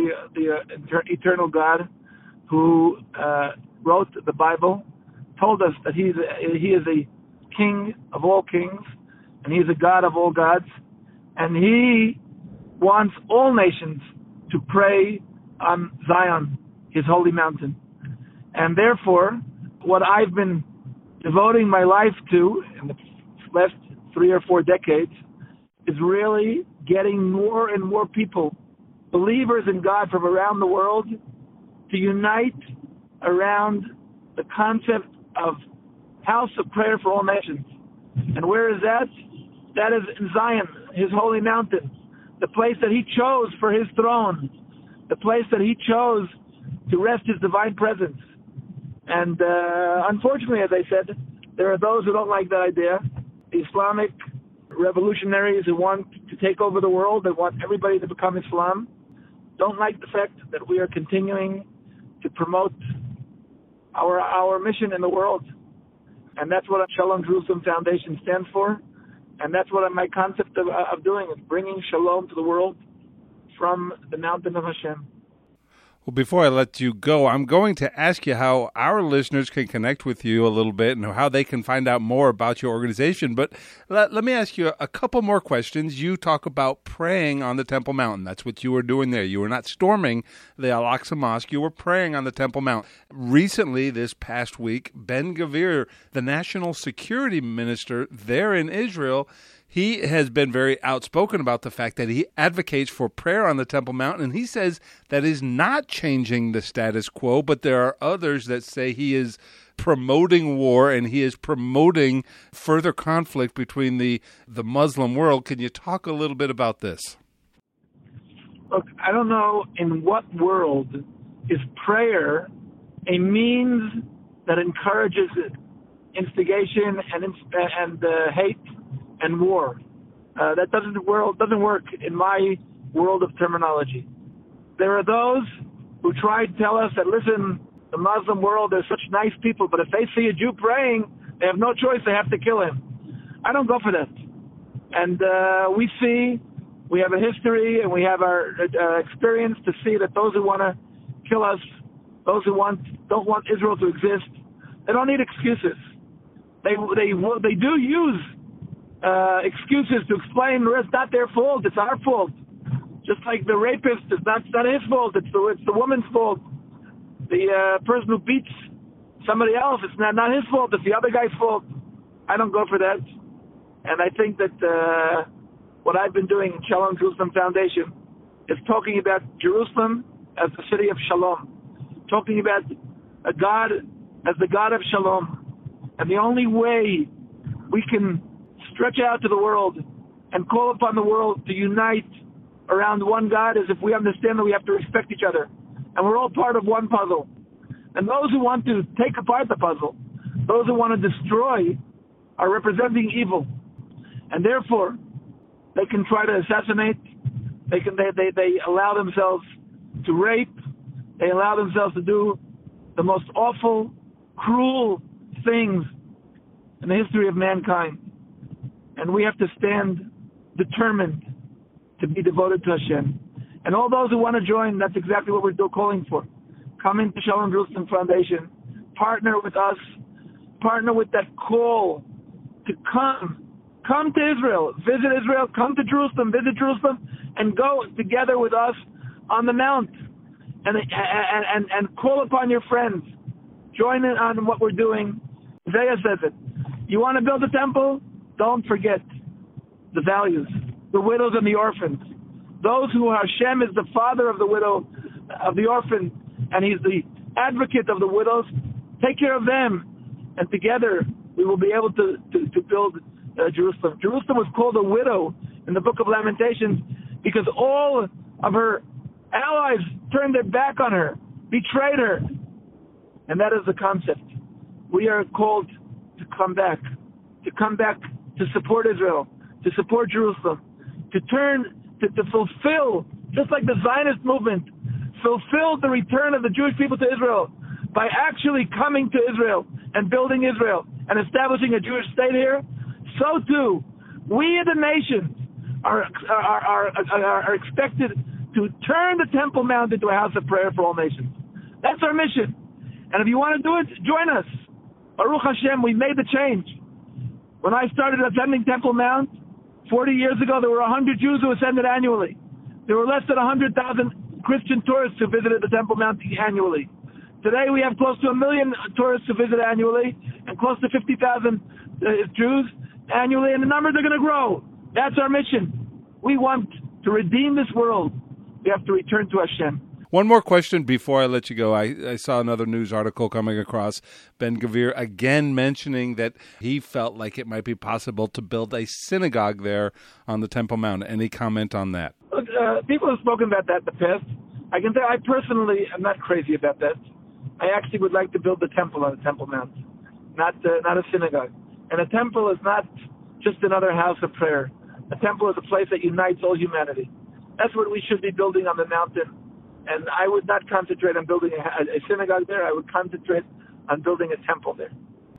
eternal God, who wrote the Bible, told us that He is a King of all kings, and He's a God of all gods, and He wants all nations to pray on Zion, His holy mountain. And therefore, what I've been devoting my life to in the last 3 or 4 decades is really getting more and more people, believers in God from around the world, to unite around the concept of house of prayer for all nations. And where is that? That is in Zion, His holy mountain, the place that He chose for His throne, the place that He chose to rest His divine presence. And unfortunately, as I said, there are those who don't like that idea. The Islamic revolutionaries who want to take over the world, that want everybody to become Islam, don't like the fact that we are continuing to promote our mission in the world. And that's what Shalom Jerusalem Foundation stands for. And that's what my concept of doing, is bringing shalom to the world from the mountain of Hashem. Well, before I let you go, I'm going to ask you how our listeners can connect with you a little bit and how they can find out more about your organization. But let me ask you a couple more questions. You talk about praying on the Temple Mountain. That's what you were doing there. You were not storming the Al-Aqsa Mosque. You were praying on the Temple Mountain. Recently, this past week, Ben-Gvir, the national security minister there in Israel, he has been very outspoken about the fact that he advocates for prayer on the Temple Mount, and he says that is not changing the status quo, but there are others that say he is promoting war and he is promoting further conflict between the Muslim world. Can you talk a little bit about this? Look, I don't know in what world is prayer a means that encourages instigation and hate and war. That doesn't work in my world of terminology. There are those who try to tell us that, listen, the Muslim world, they're such nice people, but if they see a Jew praying, they have no choice, they have to kill him. I don't go for that. And we have a history and we have our experience to see that those who want to kill us, those who don't want Israel to exist, they don't need excuses. They do use excuses to explain it's not their fault, it's our fault. Just like the rapist, it's not his fault, it's the woman's fault. The person who beats somebody else, it's not his fault, it's the other guy's fault. I don't go for that. And I think that what I've been doing in Shalom Jerusalem Foundation is talking about Jerusalem as the city of Shalom, talking about a God as the God of Shalom. And the only way we can stretch out to the world and call upon the world to unite around one God is if we understand that we have to respect each other. And we're all part of one puzzle. And those who want to take apart the puzzle, those who want to destroy, are representing evil. And therefore, they can try to assassinate, They allow themselves to rape. They allow themselves to do the most awful, cruel things in the history of mankind. And we have to stand determined to be devoted to Hashem. And all those who want to join, that's exactly what we're still calling for. Come into Shalom Jerusalem Foundation. Partner with us. Partner with that call to come. Come to Israel. Visit Israel. Come to Jerusalem. Visit Jerusalem. And go together with us on the Mount. And call upon your friends. Join in on what we're doing. Isaiah says it. You want to build a temple? Don't forget the values. The widows and the orphans. Those who Hashem is the father of the widow, of the orphan, and He's the advocate of the widows. Take care of them. And together we will be able to build Jerusalem. Jerusalem was called a widow in the book of Lamentations because all of her allies turned their back on her, betrayed her. And that is the concept. We are called to come back to support Israel, to support Jerusalem, to fulfill, just like the Zionist movement, fulfill the return of the Jewish people to Israel by actually coming to Israel and building Israel and establishing a Jewish state here. So too, we as a nation are expected to turn the Temple Mount into a house of prayer for all nations. That's our mission. And if you want to do it, join us. Baruch Hashem, we made the change. When I started ascending Temple Mount 40 years ago, there were 100 Jews who ascended annually. There were less than 100,000 Christian tourists who visited the Temple Mount annually. Today we have close to 1 million tourists who visit annually and close to 50,000 Jews annually, and the numbers are going to grow. That's our mission. We want to redeem this world. We have to return to Hashem. One more question before I let you go. I saw another news article coming across, Ben-Gvir again mentioning that he felt like it might be possible to build a synagogue there on the Temple Mount. Any comment on that? Look, people have spoken about that in the past. I can say I personally am not crazy about that. I actually would like to build the temple on the Temple Mount, not a synagogue. And a temple is not just another house of prayer. A temple is a place that unites all humanity. That's what we should be building on the mountain. And I would not concentrate on building a synagogue there. I would concentrate on building a temple there.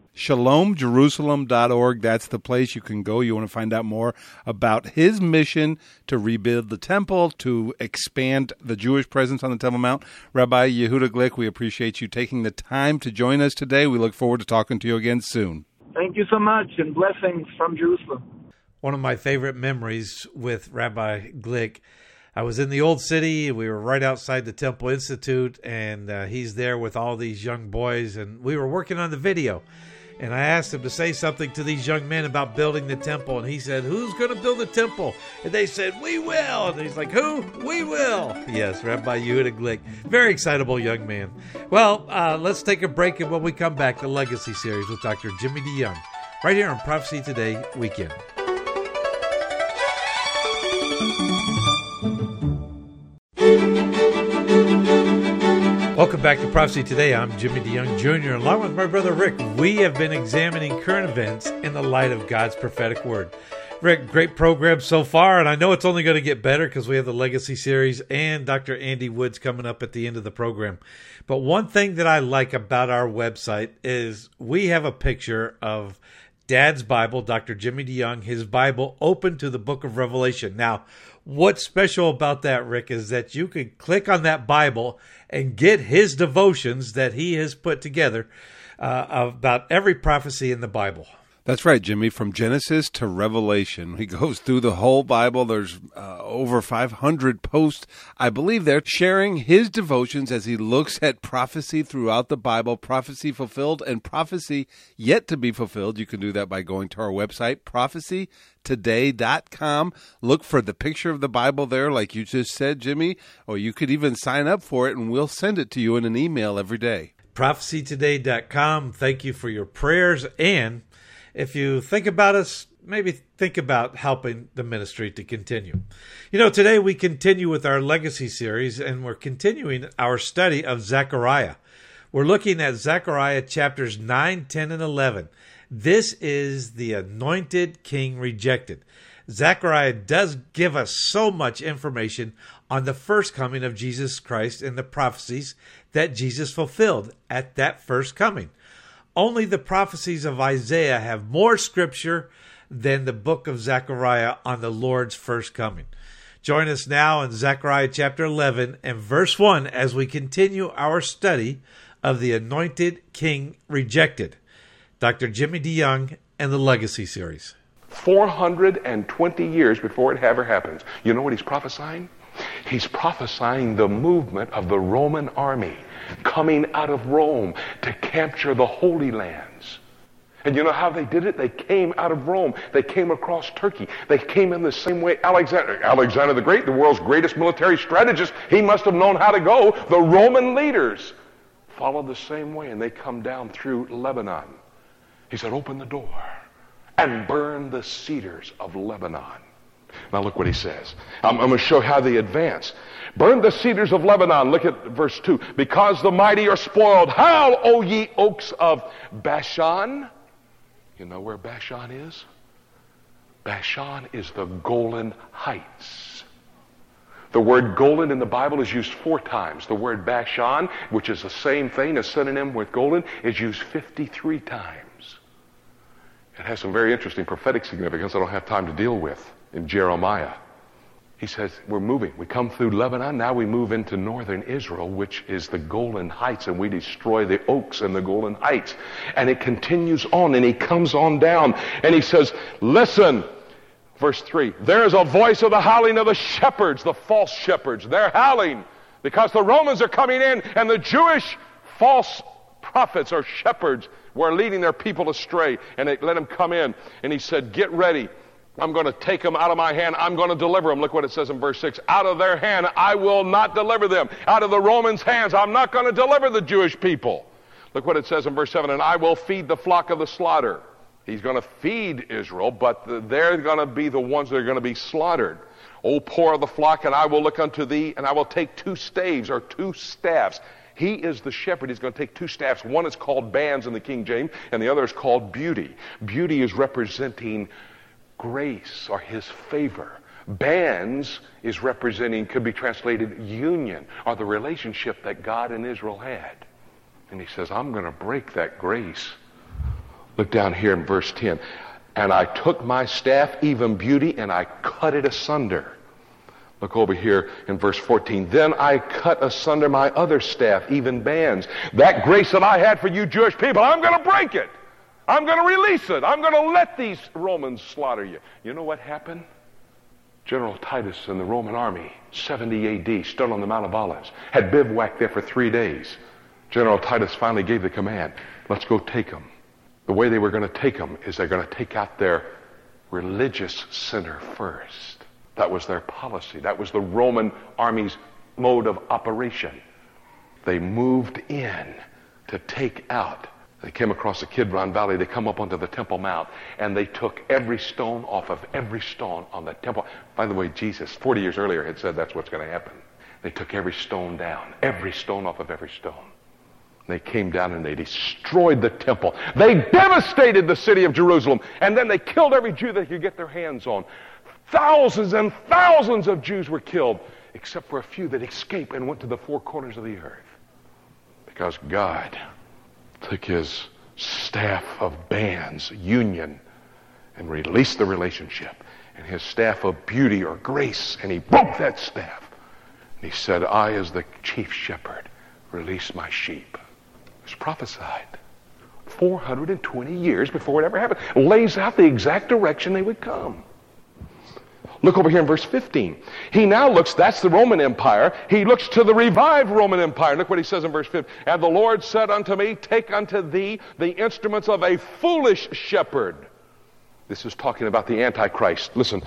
ShalomJerusalem.org. That's the place you can go. You want to find out more about his mission to rebuild the temple, to expand the Jewish presence on the Temple Mount. Rabbi Yehuda Glick, we appreciate you taking the time to join us today. We look forward to talking to you again soon. Thank you so much, and blessings from Jerusalem. One of my favorite memories with Rabbi Glick, I was in the old city. We were right outside the Temple Institute, and he's there with all these young boys, and we were working on the video. And I asked him to say something to these young men about building the temple, and he said, "Who's going to build the temple?" And they said, "We will." And he's like, "Who? We will." Yes, Rabbi Yehuda Glick. Very excitable young man. Well, let's take a break, and when we come back, the Legacy Series with Dr. Jimmy DeYoung, right here on Prophecy Today Weekend. Welcome back to Prophecy Today. I'm Jimmy DeYoung Jr. Along with my brother Rick, we have been examining current events in the light of God's prophetic word. Rick, great program so far, and I know it's only going to get better because we have the Legacy Series and Dr. Andy Woods coming up at the end of the program. But one thing that I like about our website is we have a picture of Dad's Bible, Dr. Jimmy DeYoung, his Bible open to the book of Revelation. Now, what's special about that, Rick, is that you can click on that Bible and get his devotions that he has put together about every prophecy in the Bible. That's right, Jimmy. From Genesis to Revelation, he goes through the whole Bible. There's over 500 posts. I believe they're sharing his devotions as he looks at prophecy throughout the Bible, prophecy fulfilled and prophecy yet to be fulfilled. You can do that by going to our website, prophecytoday.com. Look for the picture of the Bible there, like you just said, Jimmy, or you could even sign up for it, and we'll send it to you in an email every day. prophecytoday.com. Thank you for your prayers, and if you think about us, maybe think about helping the ministry to continue. You know, today we continue with our Legacy Series, and we're continuing our study of Zechariah. We're looking at Zechariah chapters 9, 10, and 11. This is the anointed king rejected. Zechariah does give us so much information on the first coming of Jesus Christ and the prophecies that Jesus fulfilled at that first coming. Only the prophecies of Isaiah have more scripture than the book of Zechariah on the Lord's first coming. Join us now in Zechariah chapter 11 and verse 1 as we continue our study of the Anointed King Rejected. Dr. Jimmy DeYoung and the Legacy Series. 420 years before it ever happens. You know what he's prophesying? He's prophesying the movement of the Roman army coming out of Rome to capture the Holy Lands. And you know how they did it? They came out of Rome. They came across Turkey. They came in the same way Alexander the Great, the world's greatest military strategist, he must have known how to go. The Roman leaders followed the same way, and they come down through Lebanon. He said, open the door and burn the cedars of Lebanon. Now look what he says. I'm going to show how they advance. Burn the cedars of Lebanon. Look at verse 2. Because the mighty are spoiled. Howl, O ye oaks of Bashan. You know where Bashan is? Bashan is the Golan Heights. The word Golan in the Bible is used 4 times. The word Bashan, which is the same thing, a synonym with Golan, is used 53 times. It has some very interesting prophetic significance I don't have time to deal with in Jeremiah. He says, we're moving. We come through Lebanon. Now we move into northern Israel, which is the Golan Heights, and we destroy the oaks in the Golan Heights. And it continues on, and he comes on down, and he says, listen, verse 3, there is a voice of the howling of the shepherds, the false shepherds. They're howling because the Romans are coming in, and the Jewish false prophets or shepherds were leading their people astray, and they let them come in. And he said, get ready. I'm going to take them out of my hand. I'm going to deliver them. Look what it says in verse 6. Out of their hand, I will not deliver them. Out of the Romans' hands, I'm not going to deliver the Jewish people. Look what it says in verse 7. And I will feed the flock of the slaughter. He's going to feed Israel, but they're going to be the ones that are going to be slaughtered. O poor of the flock, and I will look unto thee, and I will take 2 staves or 2 staffs. He is the shepherd. He's going to take 2 staffs. One is called bands in the King James, and the other is called beauty. Beauty is representing grace or his favor. Bands is representing, could be translated union, or the relationship that God and Israel had. And he says, I'm going to break that grace. Look down here in verse 10. And I took my staff, even beauty, and I cut it asunder. Look over here in verse 14. Then I cut asunder my other staff, even bands. That grace that I had for you Jewish people, I'm going to break it. I'm going to release it. I'm going to let these Romans slaughter you. You know what happened? General Titus and the Roman army, 70 A.D., stood on the Mount of Olives, had bivouacked there for 3 days. General Titus finally gave the command, let's go take them. The way they were going to take them is they're going to take out their religious center first. That was their policy. That was the Roman army's mode of operation. They moved in to take out. They came across the Kidron Valley. They come up onto the Temple Mount, and they took every stone off of every stone on the temple. By the way, Jesus, 40 years earlier, had said that's what's going to happen. They took every stone down, every stone off of every stone. They came down and they destroyed the temple. They devastated the city of Jerusalem, and then they killed every Jew they could get their hands on. Thousands and thousands of Jews were killed, except for a few that escaped and went to the 4 corners of the earth. Because God took his staff of bands, union, and released the relationship. And his staff of beauty or grace, and he broke that staff. And he said, I, as the chief shepherd, release my sheep. It was prophesied 420 years before it ever happened. Lays out the exact direction they would come. Look over here in verse 15. He now looks, that's the Roman Empire. He looks to the revived Roman Empire. Look what he says in verse 15. And the Lord said unto me, take unto thee the instruments of a foolish shepherd. This is talking about the Antichrist. Listen,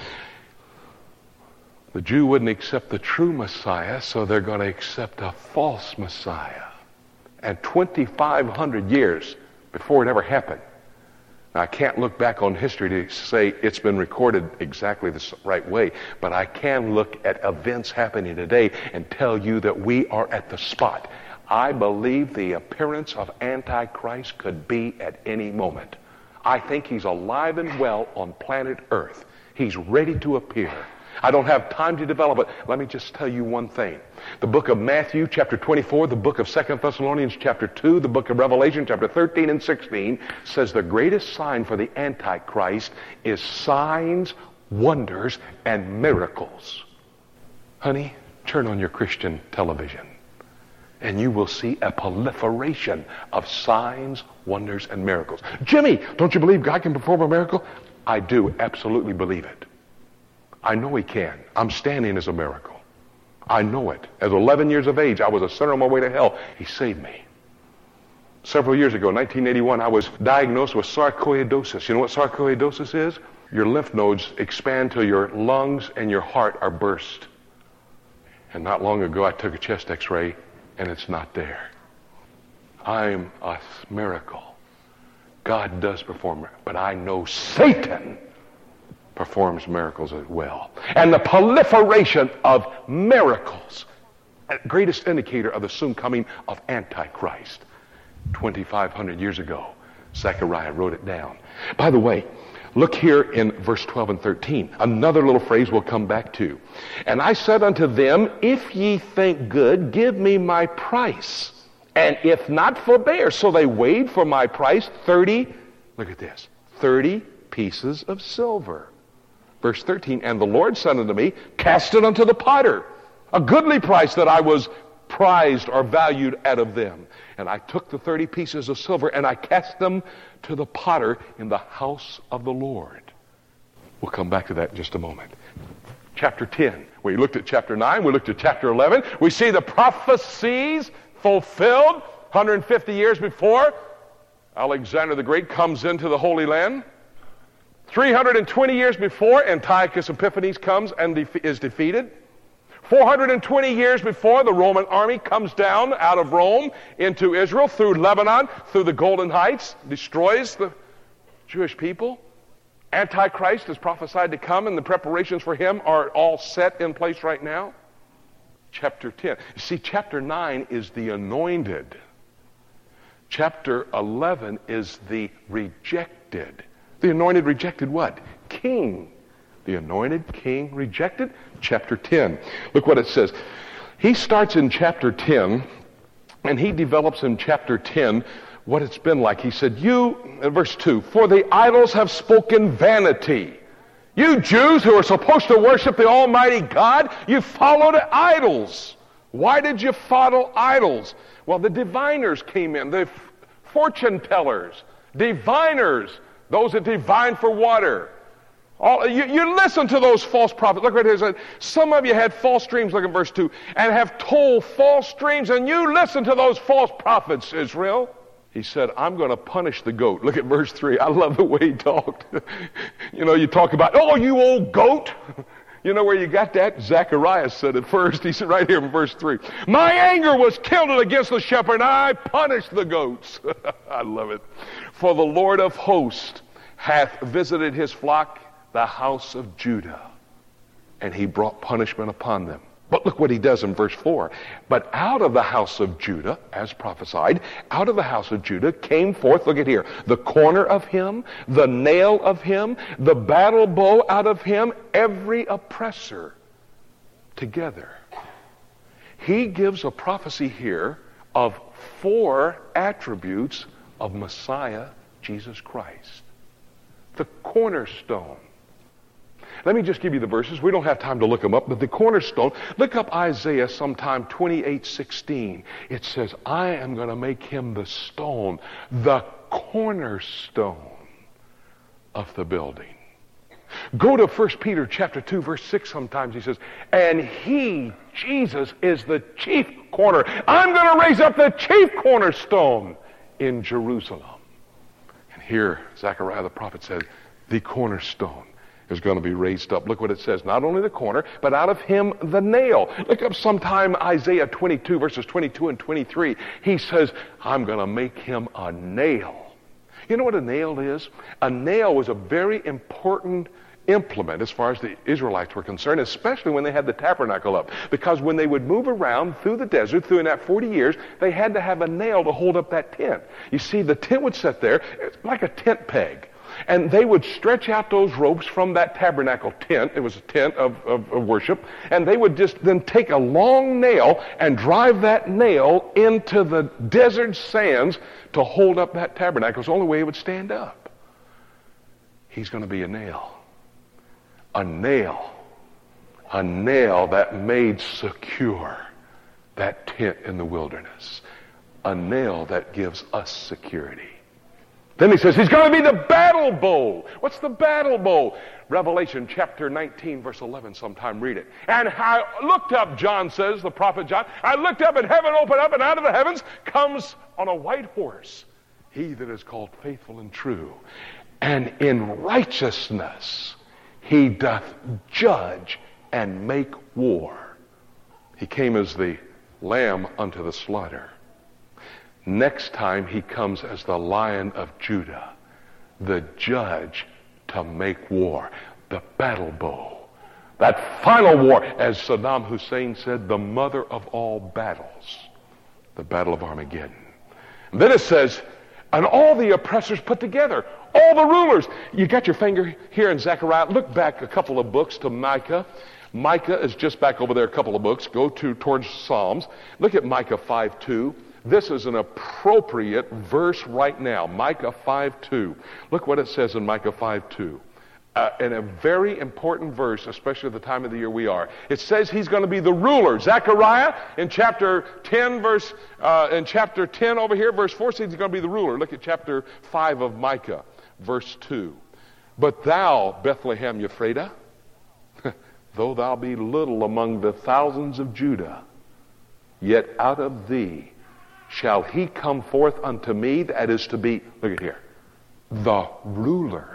the Jew wouldn't accept the true Messiah, so they're going to accept a false Messiah. And 2,500 years before it ever happened. Now, I can't look back on history to say it's been recorded exactly the right way, but I can look at events happening today and tell you that we are at the spot. I believe the appearance of Antichrist could be at any moment. I think he's alive and well on planet Earth. He's ready to appear. I don't have time to develop it. Let me just tell you one thing. The book of Matthew, chapter 24, the book of 2 Thessalonians, chapter 2, the book of Revelation, chapter 13 and 16, says the greatest sign for the Antichrist is signs, wonders, and miracles. Honey, turn on your Christian television, and you will see a proliferation of signs, wonders, and miracles. Jimmy, don't you believe God can perform a miracle? I do absolutely believe it. I know He can. I'm standing as a miracle. I know it. At 11 years of age, I was a sinner on my way to hell. He saved me. Several years ago, 1981, I was diagnosed with sarcoidosis. You know what sarcoidosis is? Your lymph nodes expand till your lungs and your heart are burst. And not long ago, I took a chest x-ray, and it's not there. I'm a miracle. God does perform, but I know Satan performs miracles as well. And the proliferation of miracles, the greatest indicator of the soon coming of Antichrist. 2,500 years ago, Zechariah wrote it down. By the way, look here in verse 12 and 13. Another little phrase we'll come back to. And I said unto them, if ye think good, give me my price. And if not, forbear. So they weighed for my price 30 pieces of silver. Verse 13, and the Lord said unto me, cast it unto the potter, a goodly price that I was prized or valued out of them. And I took the 30 pieces of silver, and I cast them to the potter in the house of the Lord. We'll come back to that in just a moment. Chapter 10. We looked at chapter 9. We looked at chapter 11. We see the prophecies fulfilled 150 years before Alexander the Great comes into the Holy Land. 320 years before Antiochus Epiphanes comes and is defeated. 420 years before the Roman army comes down out of Rome into Israel through Lebanon, through the Golden Heights, destroys the Jewish people. Antichrist is prophesied to come, and the preparations for him are all set in place right now. Chapter 10. You see, chapter 9 is the anointed. Chapter 11 is the rejected. The anointed rejected what? King. The anointed king rejected. Chapter 10. Look what it says. He starts in chapter 10, and he develops in chapter 10 what it's been like. He said, verse 2, for the idols have spoken vanity. You Jews who are supposed to worship the Almighty God, you followed idols. Why did you follow idols? Well, the diviners came in, the fortune tellers, diviners, those that divine for water. You listen to those false prophets. Look right here. Some of you had false dreams, look at verse 2, and have told false dreams, and you listen to those false prophets, Israel. He said, I'm going to punish the goat. Look at verse 3. I love the way he talked. You talk about, oh, you old goat. You know where you got that? Zechariah said it first. He said right here in verse 3, my anger was kindled against the shepherd, and I punished the goats. I love it. For the Lord of hosts hath visited his flock, the house of Judah, and he brought punishment upon them. But look what he does in verse 4. But out of the house of Judah, as prophesied, out of the house of Judah came forth, look at here, the corner of him, the nail of him, the battle bow out of him, every oppressor together. He gives a prophecy here of 4 attributes of Messiah, Jesus Christ. The cornerstone. Let me just give you the verses. We don't have time to look them up, but the cornerstone, look up Isaiah sometime 28:16. It says, I am going to make him the stone, the cornerstone of the building. Go to 1 Peter chapter 2, verse 6 sometimes. He says, and he, Jesus, is the chief corner. I'm going to raise up the chief cornerstone in Jerusalem. And here, Zechariah the prophet said, the cornerstone is going to be raised up. Look what it says. Not only the corner, but out of him the nail. Look up sometime Isaiah 22, verses 22 and 23. He says, I'm going to make him a nail. You know what a nail is? A nail was a very important implement as far as the Israelites were concerned, especially when they had the tabernacle up. Because when they would move around through the desert, through in that 40 years, they had to have a nail to hold up that tent. You see, the tent would sit there, it's like a tent peg. And they would stretch out those ropes from that tabernacle tent. It was a tent of worship. And they would just then take a long nail and drive that nail into the desert sands to hold up that tabernacle. It's the only way it would stand up. He's going to be a nail. A nail that made secure that tent in the wilderness. A nail that gives us security. Then he says he's going to be the battle bow. What's the battle bow? Revelation chapter 19, verse 11, sometime read it. And I looked up, John says, the prophet John, I looked up and heaven opened up, and out of the heavens comes on a white horse he that is called faithful and true. And in righteousness he doth judge and make war. He came as the lamb unto the slaughter. Next time he comes as the Lion of Judah, the judge to make war, the battle bow. That final war, as Saddam Hussein said, the mother of all battles, the battle of Armageddon. And then it says, and all the oppressors put together, all the rulers. You got your finger here in Zechariah. Look back a couple of books to Micah. Micah is just back over there a couple of books. Go towards Psalms. Look at Micah 5:2. This is an appropriate verse right now. Micah 5:2. Look what it says in Micah 5:2. And a very important verse, especially at the time of the year we are. It says he's going to be the ruler. Zechariah in chapter 10, in chapter 10 over here, verse 4 says he's going to be the ruler. Look at chapter 5 of Micah, verse 2. But thou, Bethlehem Ephratah, though thou be little among the thousands of Judah, yet out of thee shall he come forth unto me, that is to be, look at here, the ruler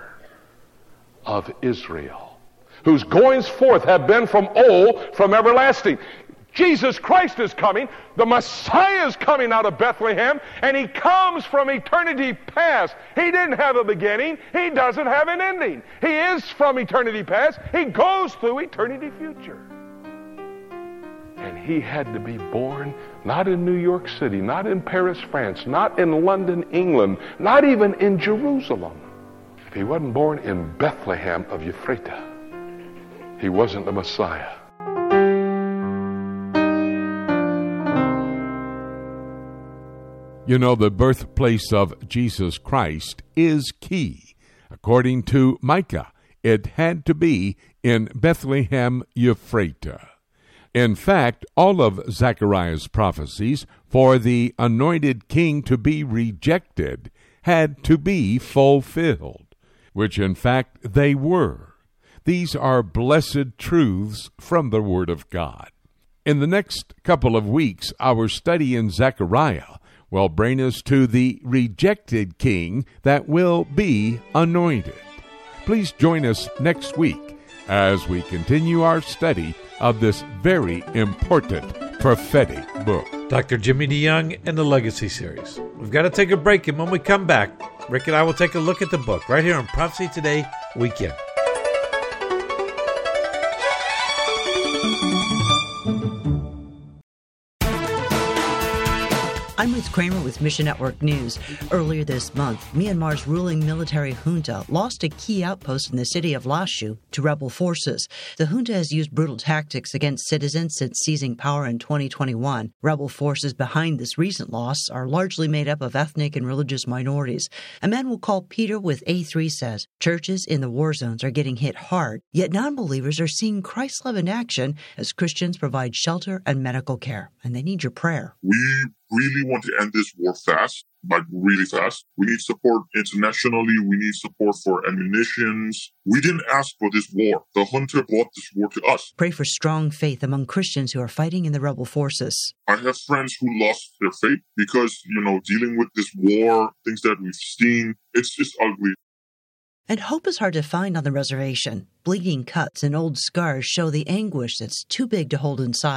of Israel, whose goings forth have been from old, from everlasting. Jesus Christ is coming. The Messiah is coming out of Bethlehem, and he comes from eternity past. He didn't have a beginning. He doesn't have an ending. He is from eternity past. He goes through eternity future. And he had to be born not in New York City, not in Paris, France, not in London, England, not even in Jerusalem. If he wasn't born in Bethlehem of Ephratah, he wasn't the Messiah. You know, the birthplace of Jesus Christ is key. According to Micah, it had to be in Bethlehem Ephratah. In fact, all of Zechariah's prophecies for the anointed king to be rejected had to be fulfilled, which in fact they were. These are blessed truths from the Word of God. In the next couple of weeks, our study in Zechariah will bring us to the rejected king that will be anointed. Please join us next week as we continue our study of this very important prophetic book. Dr. Jimmy DeYoung and the Legacy Series. We've got to take a break, and when we come back, Rick and I will take a look at the book right here on Prophecy Today Weekend. I'm Ruth Kramer with Mission Network News. Earlier this month, Myanmar's ruling military junta lost a key outpost in the city of Lashu to rebel forces. The junta has used brutal tactics against citizens since seizing power in 2021. Rebel forces behind this recent loss are largely made up of ethnic and religious minorities. A man we'll call Peter with A3 says, churches in the war zones are getting hit hard, yet non-believers are seeing Christ's love in action as Christians provide shelter and medical care, and they need your prayer. We really want to end this war fast, like really fast. We need support internationally. We need support for ammunitions. We didn't ask for this war. The junta brought this war to us. Pray for strong faith among Christians who are fighting in the rebel forces. I have friends who lost their faith because, dealing with this war, things that we've seen, it's just ugly. And hope is hard to find on the reservation. Bleeding cuts and old scars show the anguish that's too big to hold inside.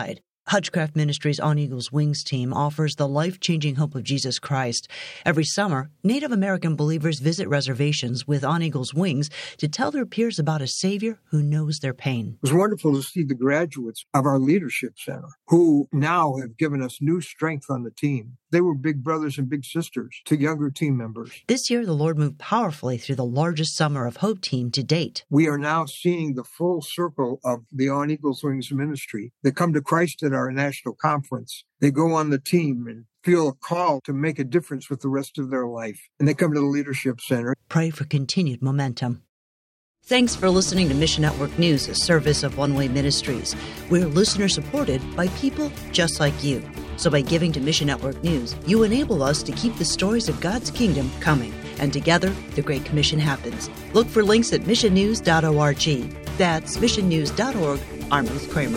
Hutchcraft Ministries On Eagle's Wings team offers the life-changing hope of Jesus Christ. Every summer, Native American believers visit reservations with On Eagle's Wings to tell their peers about a Savior who knows their pain. It was wonderful to see the graduates of our leadership center who now have given us new strength on the team. They were big brothers and big sisters to younger team members. This year, the Lord moved powerfully through the largest Summer of Hope team to date. We are now seeing the full circle of the On Eagle's Wings ministry. They come to Christ at our national conference. They go on the team and feel a call to make a difference with the rest of their life. And they come to the Leadership Center. Pray for continued momentum. Thanks for listening to Mission Network News, a service of One Way Ministries. We're listener-supported by people just like you. So by giving to Mission Network News, you enable us to keep the stories of God's kingdom coming. And together, the Great Commission happens. Look for links at missionnews.org. That's missionnews.org. I'm Ruth Kramer.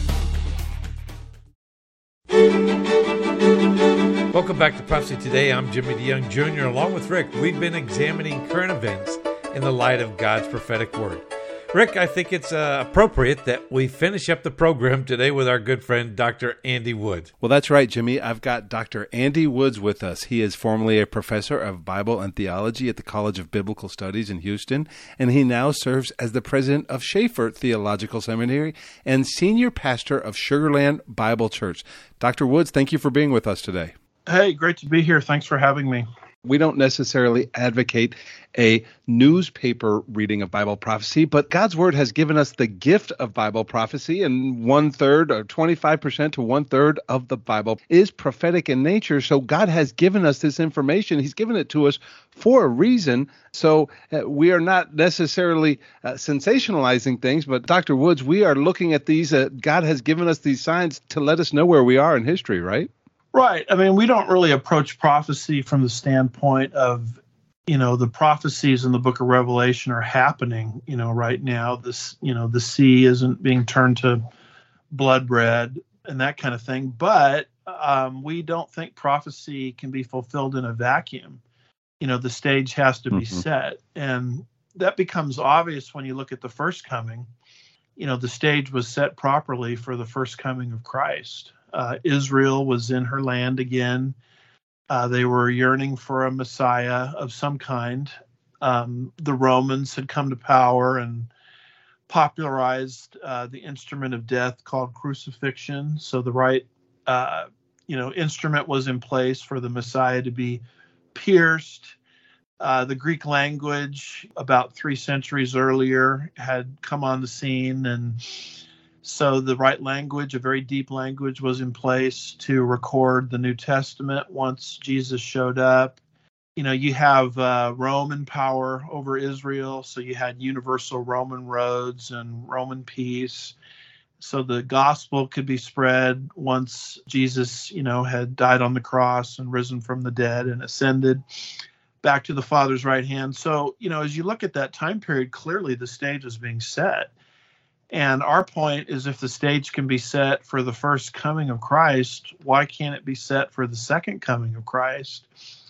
Welcome back to Prophecy Today. I'm Jimmy DeYoung Jr. Along with Rick, we've been examining current events in the light of God's prophetic word. Rick, I think it's appropriate that we finish up the program today with our good friend, Dr. Andy Woods. Well, that's right, Jimmy. I've got Dr. Andy Woods with us. He is formerly a professor of Bible and theology at the College of Biblical Studies in Houston, and he now serves as the president of Schaeffer Theological Seminary and senior pastor of Sugarland Bible Church. Dr. Woods, thank you for being with us today. Hey, great to be here. Thanks for having me. We don't necessarily advocate a newspaper reading of Bible prophecy, but God's Word has given us the gift of Bible prophecy, and 1/3 or 25% to 1/3 of the Bible is prophetic in nature. So God has given us this information. He's given it to us for a reason. So we are not necessarily sensationalizing things, but Dr. Woods, we are looking at these. God has given us these signs to let us know where we are in history, right? Right. I mean, we don't really approach prophecy from the standpoint of, the prophecies in the book of Revelation are happening, right now. This, the sea isn't being turned to blood red and that kind of thing. But we don't think prophecy can be fulfilled in a vacuum. The stage has to be set. And that becomes obvious when you look at the first coming. The stage was set properly for the first coming of Christ. Israel was in her land again. They were yearning for a Messiah of some kind. The Romans had come to power and popularized the instrument of death called crucifixion. So the right, instrument was in place for the Messiah to be pierced. The Greek language, about 3 centuries earlier, had come on the scene, and so the right language, a very deep language, was in place to record the New Testament once Jesus showed up. You have Roman power over Israel, so you had universal Roman roads and Roman peace. So the gospel could be spread once Jesus, had died on the cross and risen from the dead and ascended back to the Father's right hand. So, as you look at that time period, clearly the stage is being set. And our point is, if the stage can be set for the first coming of Christ, why can't it be set for the second coming of Christ?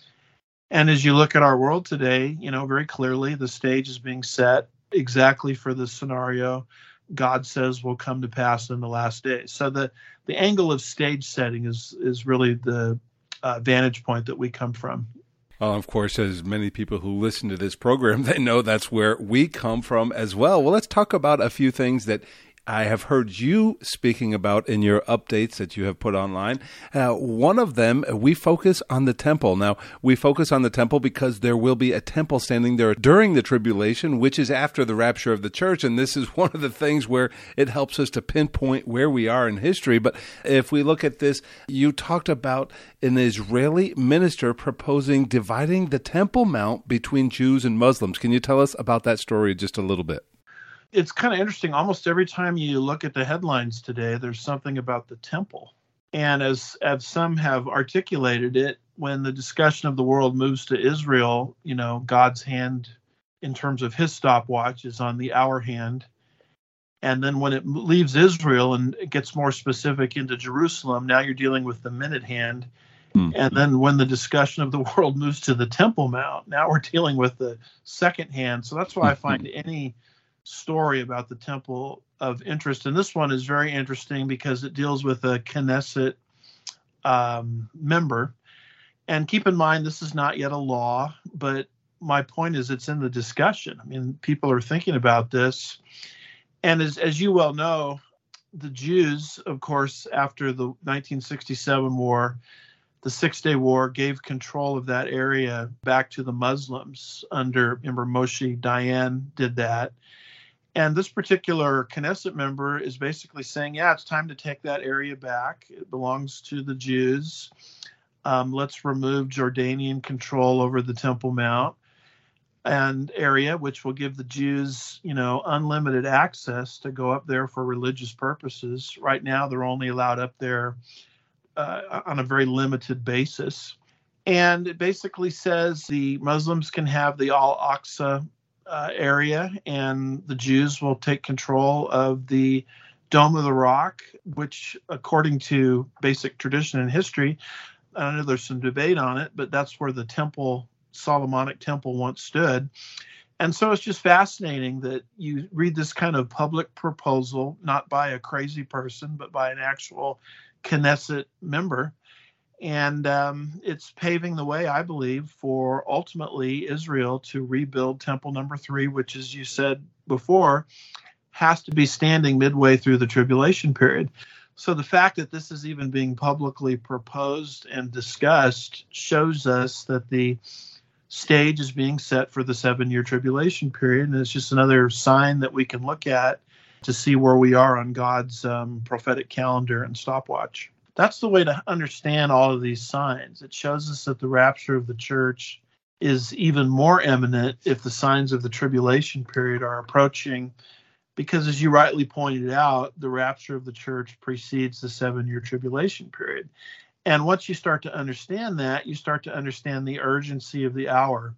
And as you look at our world today, very clearly the stage is being set exactly for the scenario God says will come to pass in the last days. So the angle of stage setting is really the vantage point that we come from. Well, of course, as many people who listen to this program, they know that's where we come from as well. Well, let's talk about a few things that I have heard you speaking about in your updates that you have put online. One of them, we focus on the temple. Now, we focus on the temple because there will be a temple standing there during the tribulation, which is after the rapture of the church. And this is one of the things where it helps us to pinpoint where we are in history. But if we look at this, you talked about an Israeli minister proposing dividing the Temple Mount between Jews and Muslims. Can you tell us about that story just a little bit? It's kind of interesting. Almost every time you look at the headlines today, there's something about the temple. And as some have articulated it, when the discussion of the world moves to Israel, God's hand in terms of his stopwatch is on the hour hand. And then when it leaves Israel and it gets more specific into Jerusalem, now you're dealing with the minute hand. And then when the discussion of the world moves to the Temple Mount, now we're dealing with the second hand. So that's why I find any story about the temple of interest. And this one is very interesting because it deals with a Knesset member. And keep in mind, this is not yet a law, but my point is it's in the discussion. I mean, people are thinking about this. And as you well know, the Jews, of course, after the 1967 war, the Six-Day War gave control of that area back to the Muslims under, remember, Moshe Dayan did that. And this particular Knesset member is basically saying, yeah, it's time to take that area back. It belongs to the Jews. Let's remove Jordanian control over the Temple Mount and area, which will give the Jews, unlimited access to go up there for religious purposes. Right now, they're only allowed up there on a very limited basis. And it basically says the Muslims can have the Al-Aqsa area, and the Jews will take control of the Dome of the Rock, which, according to basic tradition and history, I know there's some debate on it, but that's where the temple, Solomonic temple, once stood. And so it's just fascinating that you read this kind of public proposal, not by a crazy person, but by an actual Knesset member. And it's paving the way, I believe, for ultimately Israel to rebuild Temple number 3, which, as you said before, has to be standing midway through the tribulation period. So the fact that this is even being publicly proposed and discussed shows us that the stage is being set for the 7-year tribulation period. And it's just another sign that we can look at to see where we are on God's prophetic calendar and stopwatch. That's the way to understand all of these signs. It shows us that the rapture of the church is even more imminent if the signs of the tribulation period are approaching, because, as you rightly pointed out, the rapture of the church precedes the 7-year tribulation period. And once you start to understand that, you start to understand the urgency of the hour.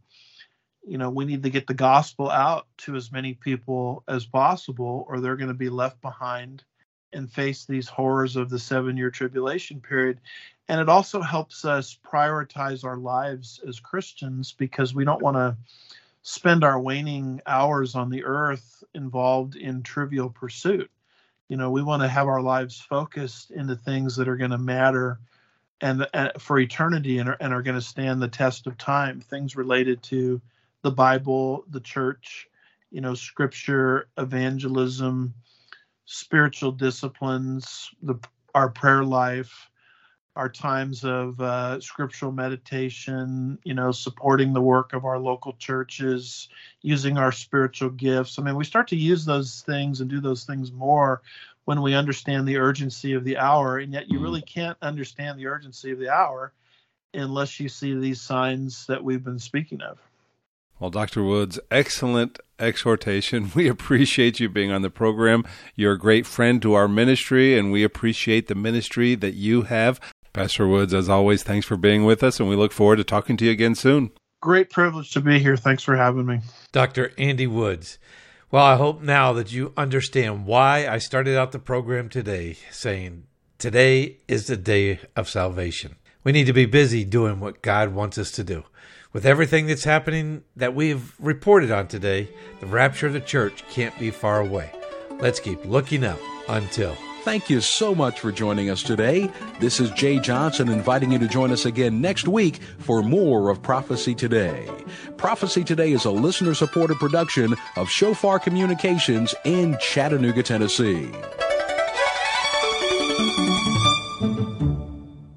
We need to get the gospel out to as many people as possible, or they're going to be left behind and face these horrors of the 7-year tribulation period. And it also helps us prioritize our lives as Christians, because we don't want to spend our waning hours on the earth involved in trivial pursuit. We want to have our lives focused into things that are going to matter and for eternity and are going to stand the test of time, things related to the Bible, the church, scripture, evangelism, spiritual disciplines, our prayer life, our times of scriptural meditation, supporting the work of our local churches, using our spiritual gifts. I mean, we start to use those things and do those things more when we understand the urgency of the hour. And yet you really can't understand the urgency of the hour unless you see these signs that we've been speaking of. Well, Dr. Woods, excellent exhortation. We appreciate you being on the program. You're a great friend to our ministry, and we appreciate the ministry that you have. Pastor Woods, as always, thanks for being with us, and we look forward to talking to you again soon. Great privilege to be here. Thanks for having me. Dr. Andy Woods. Well, I hope now that you understand why I started out the program today saying, today is the day of salvation. We need to be busy doing what God wants us to do. With everything that's happening that we've reported on today, the rapture of the church can't be far away. Let's keep looking up until. Thank you so much for joining us today. This is Jay Johnson inviting you to join us again next week for more of Prophecy Today. Prophecy Today is a listener-supported production of Shofar Communications in Chattanooga, Tennessee.